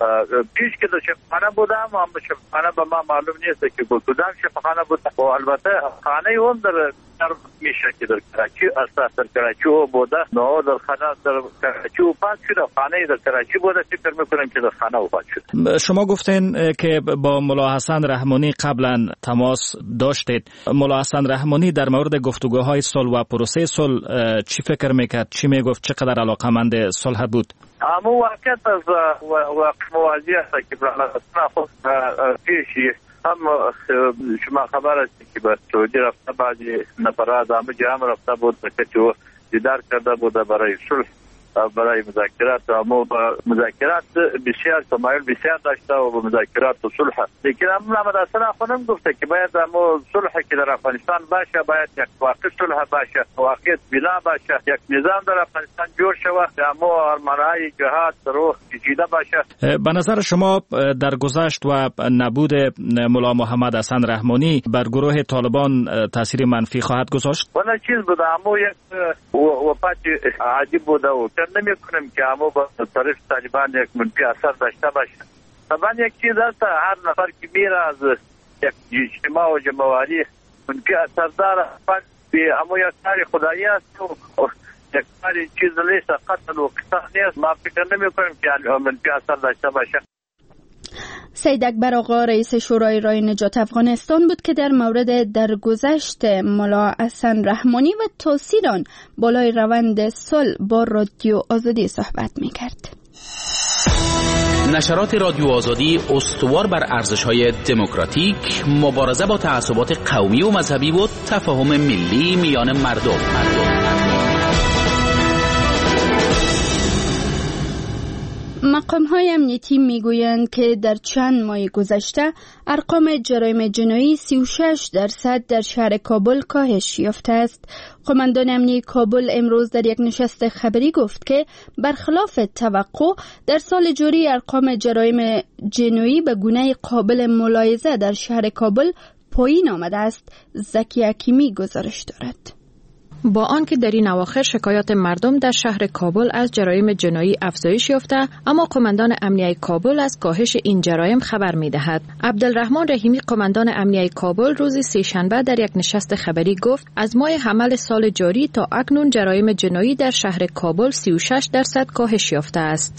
پیش که در شفاخانه بوده اما شفاخانه به ما معلوم نیست که کدام شفاخانه بوده و البته خانه اون در میشه که در کراچی اساس در کراچی او بوده، نو در خانه در کراچی وفات شده، خانه در کراچی بوده. فکر میکنم که در خانه وفات شده. شما گفتین که با ملا حسن رحمانی قبلا تماس داشتید. ملا حسن رحمانی در مورد گفتگوهای صلح و پروسه صلح چی فکر میکرد؟ چی میگفت؟ چقدر علاقمند صلح بود؟ اما واقعیت از واقع موازی است که محمد حسن خود پیشی هم شما خبر است که به سعودی رفته، بعضی نفرات هم جمع رفته بود که او دیدار کرده بود برای صلح، برای مذاکرات. اما مذاکرات بسیار تمایل بسیار داشته و به مذاکرات و صلح، لیکن محمد حسن اخوان گفته که باید اما صلح که در افغانستان باشه باید یک واقع صلح باشه، واقعیت بنا باشه، یک نظام در افغانستان جور شود، اما ارمانهای جهاد روح پیچیده باشه. به نظر شما در گذشت و نبود ملا محمد حسن رحمانی بر گروه طالبان تاثیر منفی خواهد گذاشت؟ اون چیز بود، اما یک وفات عجیب بود و نمی کنم که اما با طرف طالبان یک منفی اثر داشته باشه. طبعا یک چیز هست، هر نفر که میره از یک اجتماع و جمعواری منفی اثر داره، اما یک کار خدایی است و یک کار چیز لیست قتل و قتل نیست. ما فکر نمی کنم که منفی اثر داشته باشه. سید اکبر آقا رئیس شورای رای نجات افغانستان بود که در مورد درگذشت ملا حسن رحمانی و تاثیر آن بالای روند صلح با رادیو آزادی صحبت می‌کرد. نشرات رادیو آزادی استوار بر ارزش‌های دموکراتیک، مبارزه با تعصبات قومی و مذهبی و تفاهم ملی میان مردم. مردم. مقام‌های امنیتی میگویند که در چند ماه گذشته ارقام جرایم جنایی سی و شش درصد در شهر کابل کاهش یافته است. قماندان امنیتی کابل امروز در یک نشست خبری گفت که برخلاف توقع در سال جاری ارقام جرایم جنایی به گونه قابل ملاحظه در شهر کابل پایین آمده است. زکی حکیمی گزارش دارد. با آنکه در این اواخر شکایات مردم در شهر کابل از جرایم جنایی افزایش یافته، اما قماندان امنیه کابل از کاهش این جرایم خبر می‌دهد. عبدالرحمن رحیمی قماندان امنیه کابل روز سه‌شنبه در یک نشست خبری گفت از ماه حمل سال جاری تا اکنون جرایم جنایی در شهر کابل سی و شش درصد کاهش یافته است.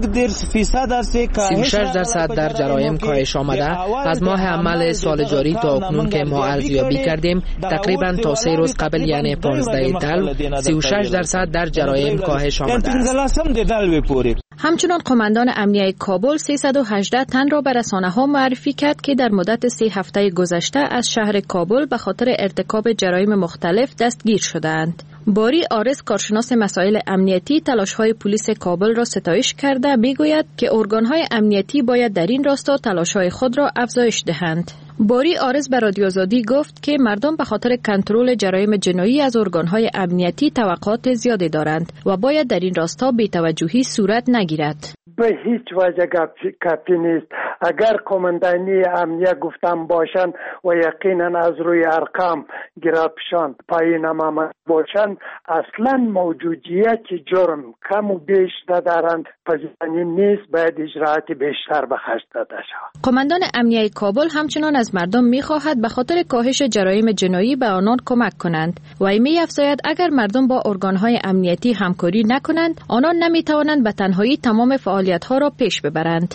سی و شش درصد در جرایم کاهش آمده. از ماه حمل سال جاری تا اکنون که ما ارزیابی کردیم، تقریبا تا سه روز قبل یعنی پانزده دل سی و شش درصد در جرایم کاهش آمده است. همچنان قماندان امنیه کابل سیصد و هجده تن را به رسانه‌ها معرفی کرد که در مدت سه هفته گذشته از شهر کابل به خاطر ارتکاب جرایم مختلف دستگیر شدند. باری آرس کارشناس مسائل امنیتی تلاش‌های پلیس کابل را ستایش کرده میگوید که ارگان‌های امنیتی باید در این راستا تلاش‌های خود را افزایش دهند. باری آرز به رادیو آزادی گفت که مردم به خاطر کنترل جرایم جنایی از ارگان‌های امنیتی توقعات زیادی دارند و باید در این راستا بی‌توجهی صورت نگیرد. به هیچ وجه کافی نیست. اگر قماندانی امنیه گفتم باشند و یقینا از روی ارقام گرافشان پایین آمده باشند، اصلا موجودیت جرم کم و بیش ندارند، پذیرانی نیست. باید اجراعات بیشتر به خرج داده شود. قماندان امنیه کابل همچنان از مردم می‌خواهد به خاطر کاهش جرایم جنایی به آنان کمک کنند و می‌افزاید اگر مردم با ارگان‌های امنیتی همکاری نکنند، آنان نمی‌توانند به تنهایی تمام فعالیت‌ها را پیش ببرند.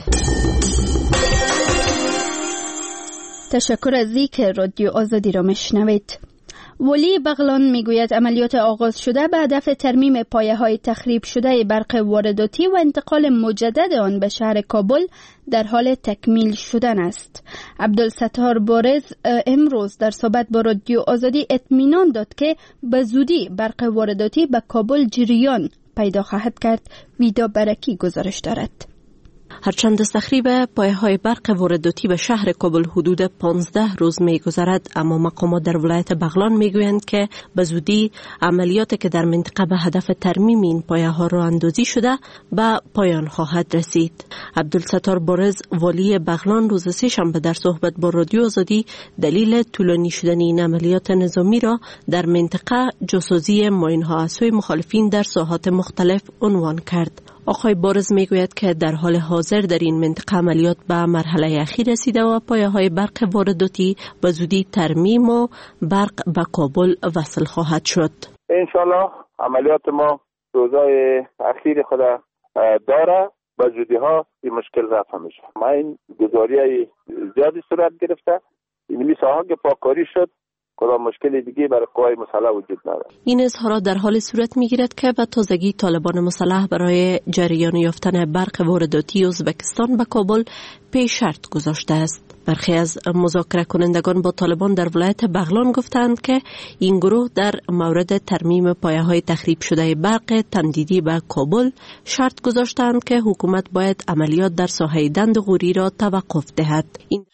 تشکر از اینکه رادیو آزادی را میشنوید. ولی بغلان میگوید عملیات آغاز شده به هدف ترمیم پایه‌های تخریب شده برق وارداتی و انتقال مجدد آن به شهر کابل در حال تکمیل شدن است. عبدالستار بارز امروز در صحبت با رادیو آزادی اطمینان داد که به زودی برق وارداتی به کابل جریان پیدا خواهد کرد. ویدا برکی گزارش دارد. هرچند از تخریب پایه‌های برق وارداتی به شهر کابل حدود پانزده روز می‌گذرد، اما مقامات در ولایت بغلان می‌گویند که به زودی عملیاتی که در منطقه به هدف ترمیم این پایه‌ها راه اندازی شده به پایان خواهد رسید. عبدالستار بارز والی بغلان روز سه‌شنبه در صحبت با رادیو آزادی دلیل طولانی شدن این عملیات نظامی را در منطقه جاسوسی ماین‌ها از سوی مخالفین در ساحات مختلف عنوان کرد. آقای بارز میگوید که در حال حاضر در این منطقه عملیات به مرحله اخیر رسیده و پایه‌های برق وارداتی به زودی ترمیم و برق به کابل وصل خواهد شد. انشالله عملیات ما روزهای اخیر خود داره، به زودی ها این مشکل رفع میشه. ما این گزاری زیادی صورت گرفته، این ساحه که پاککاری شد، کدام مشکل دیگه برای قوای مسلح وجود ندارد. این اظهارات در حال صورت میگیرد که به تازگی طالبان مسلح برای جریان یافتن برق وارداتی ازبکستان به کابل پی شرط گذاشته است. برخی از مذاکره کنندگان با طالبان در ولایت بغلان گفتند که این گروه در مورد ترمیم پایه‌های تخریب شده برق تمدیدی به کابل شرط گذاشتند که حکومت باید عملیات در ساحه دند غوری را توقف دهد. این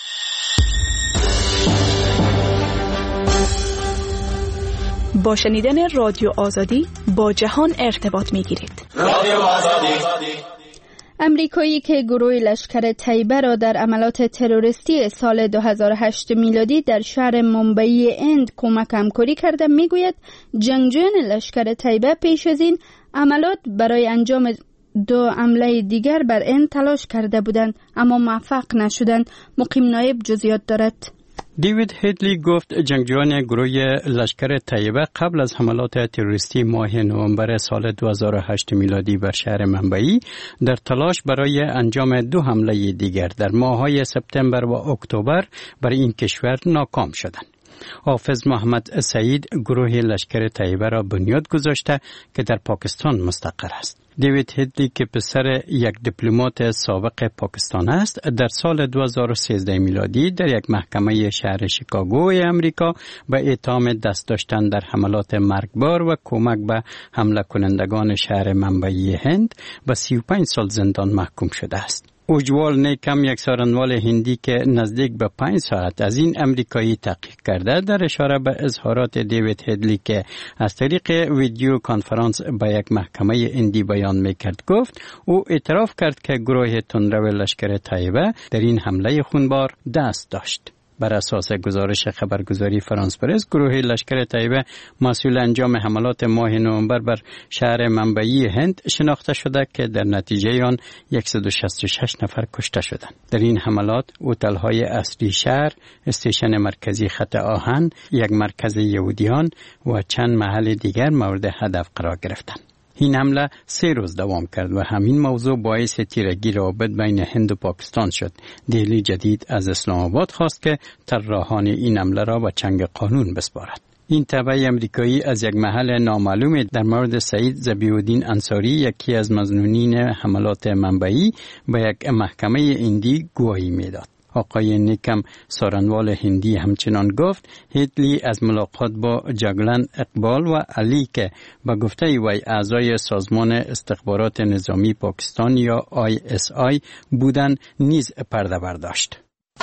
با شنیدن رادیو آزادی با جهان ارتباط می‌گیرید. رادیو آزادی. امریکایی که گروه لشکر طیبه را در عملات تروریستی سال دو هزار و هشت میلادی در شهر مومبئی هند کمک همکاری کرده میگوید جنگجویان لشکر طیبه پیش از این عملات برای انجام دو حمله دیگر بر هند تلاش کرده بودند اما موفق نشدند. مقیم نایب جزئیات دارد. دیوید هیدلی گفت جنگجویان گروه لشکر طیبه قبل از حملات تروریستی ماه نوامبر سال دو هزار و هشت میلادی بر شهر مومبئی در تلاش برای انجام دو حمله دیگر در ماه‌های سپتامبر و اکتبر بر این کشور ناکام شدند. حافظ محمد سعید گروه لشکر طیبه را بنیاد گذاشته که در پاکستان مستقر است. دیوید هیدلی که پسر یک دیپلمات سابق پاکستان است، در سال دو هزار و سیزده میلادی در یک محکمه شهر شیکاگوی امریکا به اتهام دست داشتن در حملات مرگبار و کمک به حمله کنندگان شهر مومبئی هند به سی و پنج سال زندان محکوم شده است. اوجوال نیکم یک سارنوال هندی که نزدیک به پنج ساعت از این امریکایی تحقیق کرده در اشاره به اظهارات دیوید هیدلی که از طریق ویدیو کانفرانس به یک محکمه هندی بیان میکرد گفت او اعتراف کرد که گروه تندرو لشکر طیبه در این حمله خونبار دست داشت. بر اساس گزارش خبرگزاری فرانس پرس، گروه لشکر طیبه مسئول انجام حملات ماه نوامبر بر شهر منبعی هند شناخته شده که در نتیجه آن صد و شصت و شش نفر کشته شدند. در این حملات هتل‌های اصلی شهر، استیشن مرکزی خط آهن، یک مرکز یهودیان و چند محل دیگر مورد هدف قرار گرفتند. این حمله سه روز دوام کرد و همین موضوع باعث تیرگی روابط بین هند و پاکستان شد. دهلی جدید از اسلام آباد خواست که طراحان این حمله را به چنگ قانون بسپارد. این تبع امریکایی از یک محل نامعلوم در مورد سعید ذبیح‌الدین انصاری، یکی از مظنونین حملات منبعی، به یک محکمه هندی گواهی میداد. آقای نیکم سارنوال هندی همچنان گفت هیتلی از ملاقات با جاگلن اقبال و علی که به گفته وی اعضای سازمان استخبارات نظامی پاکستان یا آی اس آی بودن نیز پرده برداشت.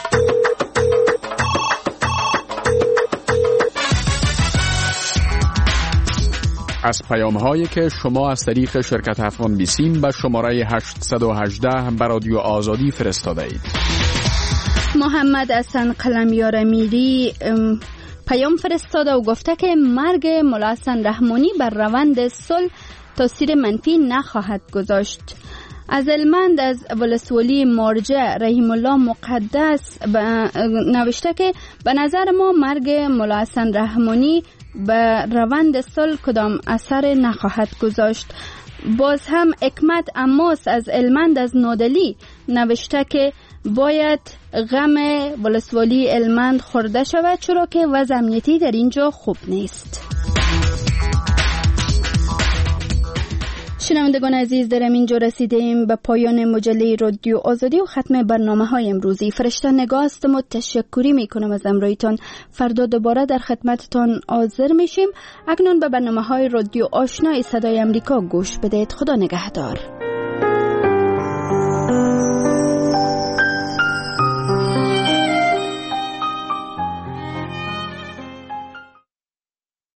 از پیام‌هایی که شما از طریق شرکت افغان بیسیم به شماره هشت یک هشت به رادیو آزادی فرستاده اید. محمد حسن قلمیار امیری پیام فرستاده و گفته که مرگ ملا حسن رحمانی بر روند صلح تاثیر منفی نخواهد گذاشت. از علمند از ولسوالی مرجع رحیم الله مقدس نوشته که به نظر ما مرگ ملا حسن رحمانی به روند صلح کدام اثر نخواهد گذاشت. باز هم حکمت عماس از علمند از نادلی نوشته که باید غم ولسوالی علمند خورده شود چرا که وضع امنیتی در اینجا خوب نیست. شنوندگان عزیز، در اینجا رسیدیم به پایان مجله رادیو آزادی و ختم برنامه های امروزی. فرشته نگاه هستم و تشکری می کنم از امرویتان. فردا دوباره در خدمتتان حاضر میشیم. اکنون به برنامه های رادیو آشنای صدای امریکا گوش بدهید. خدا نگهدار.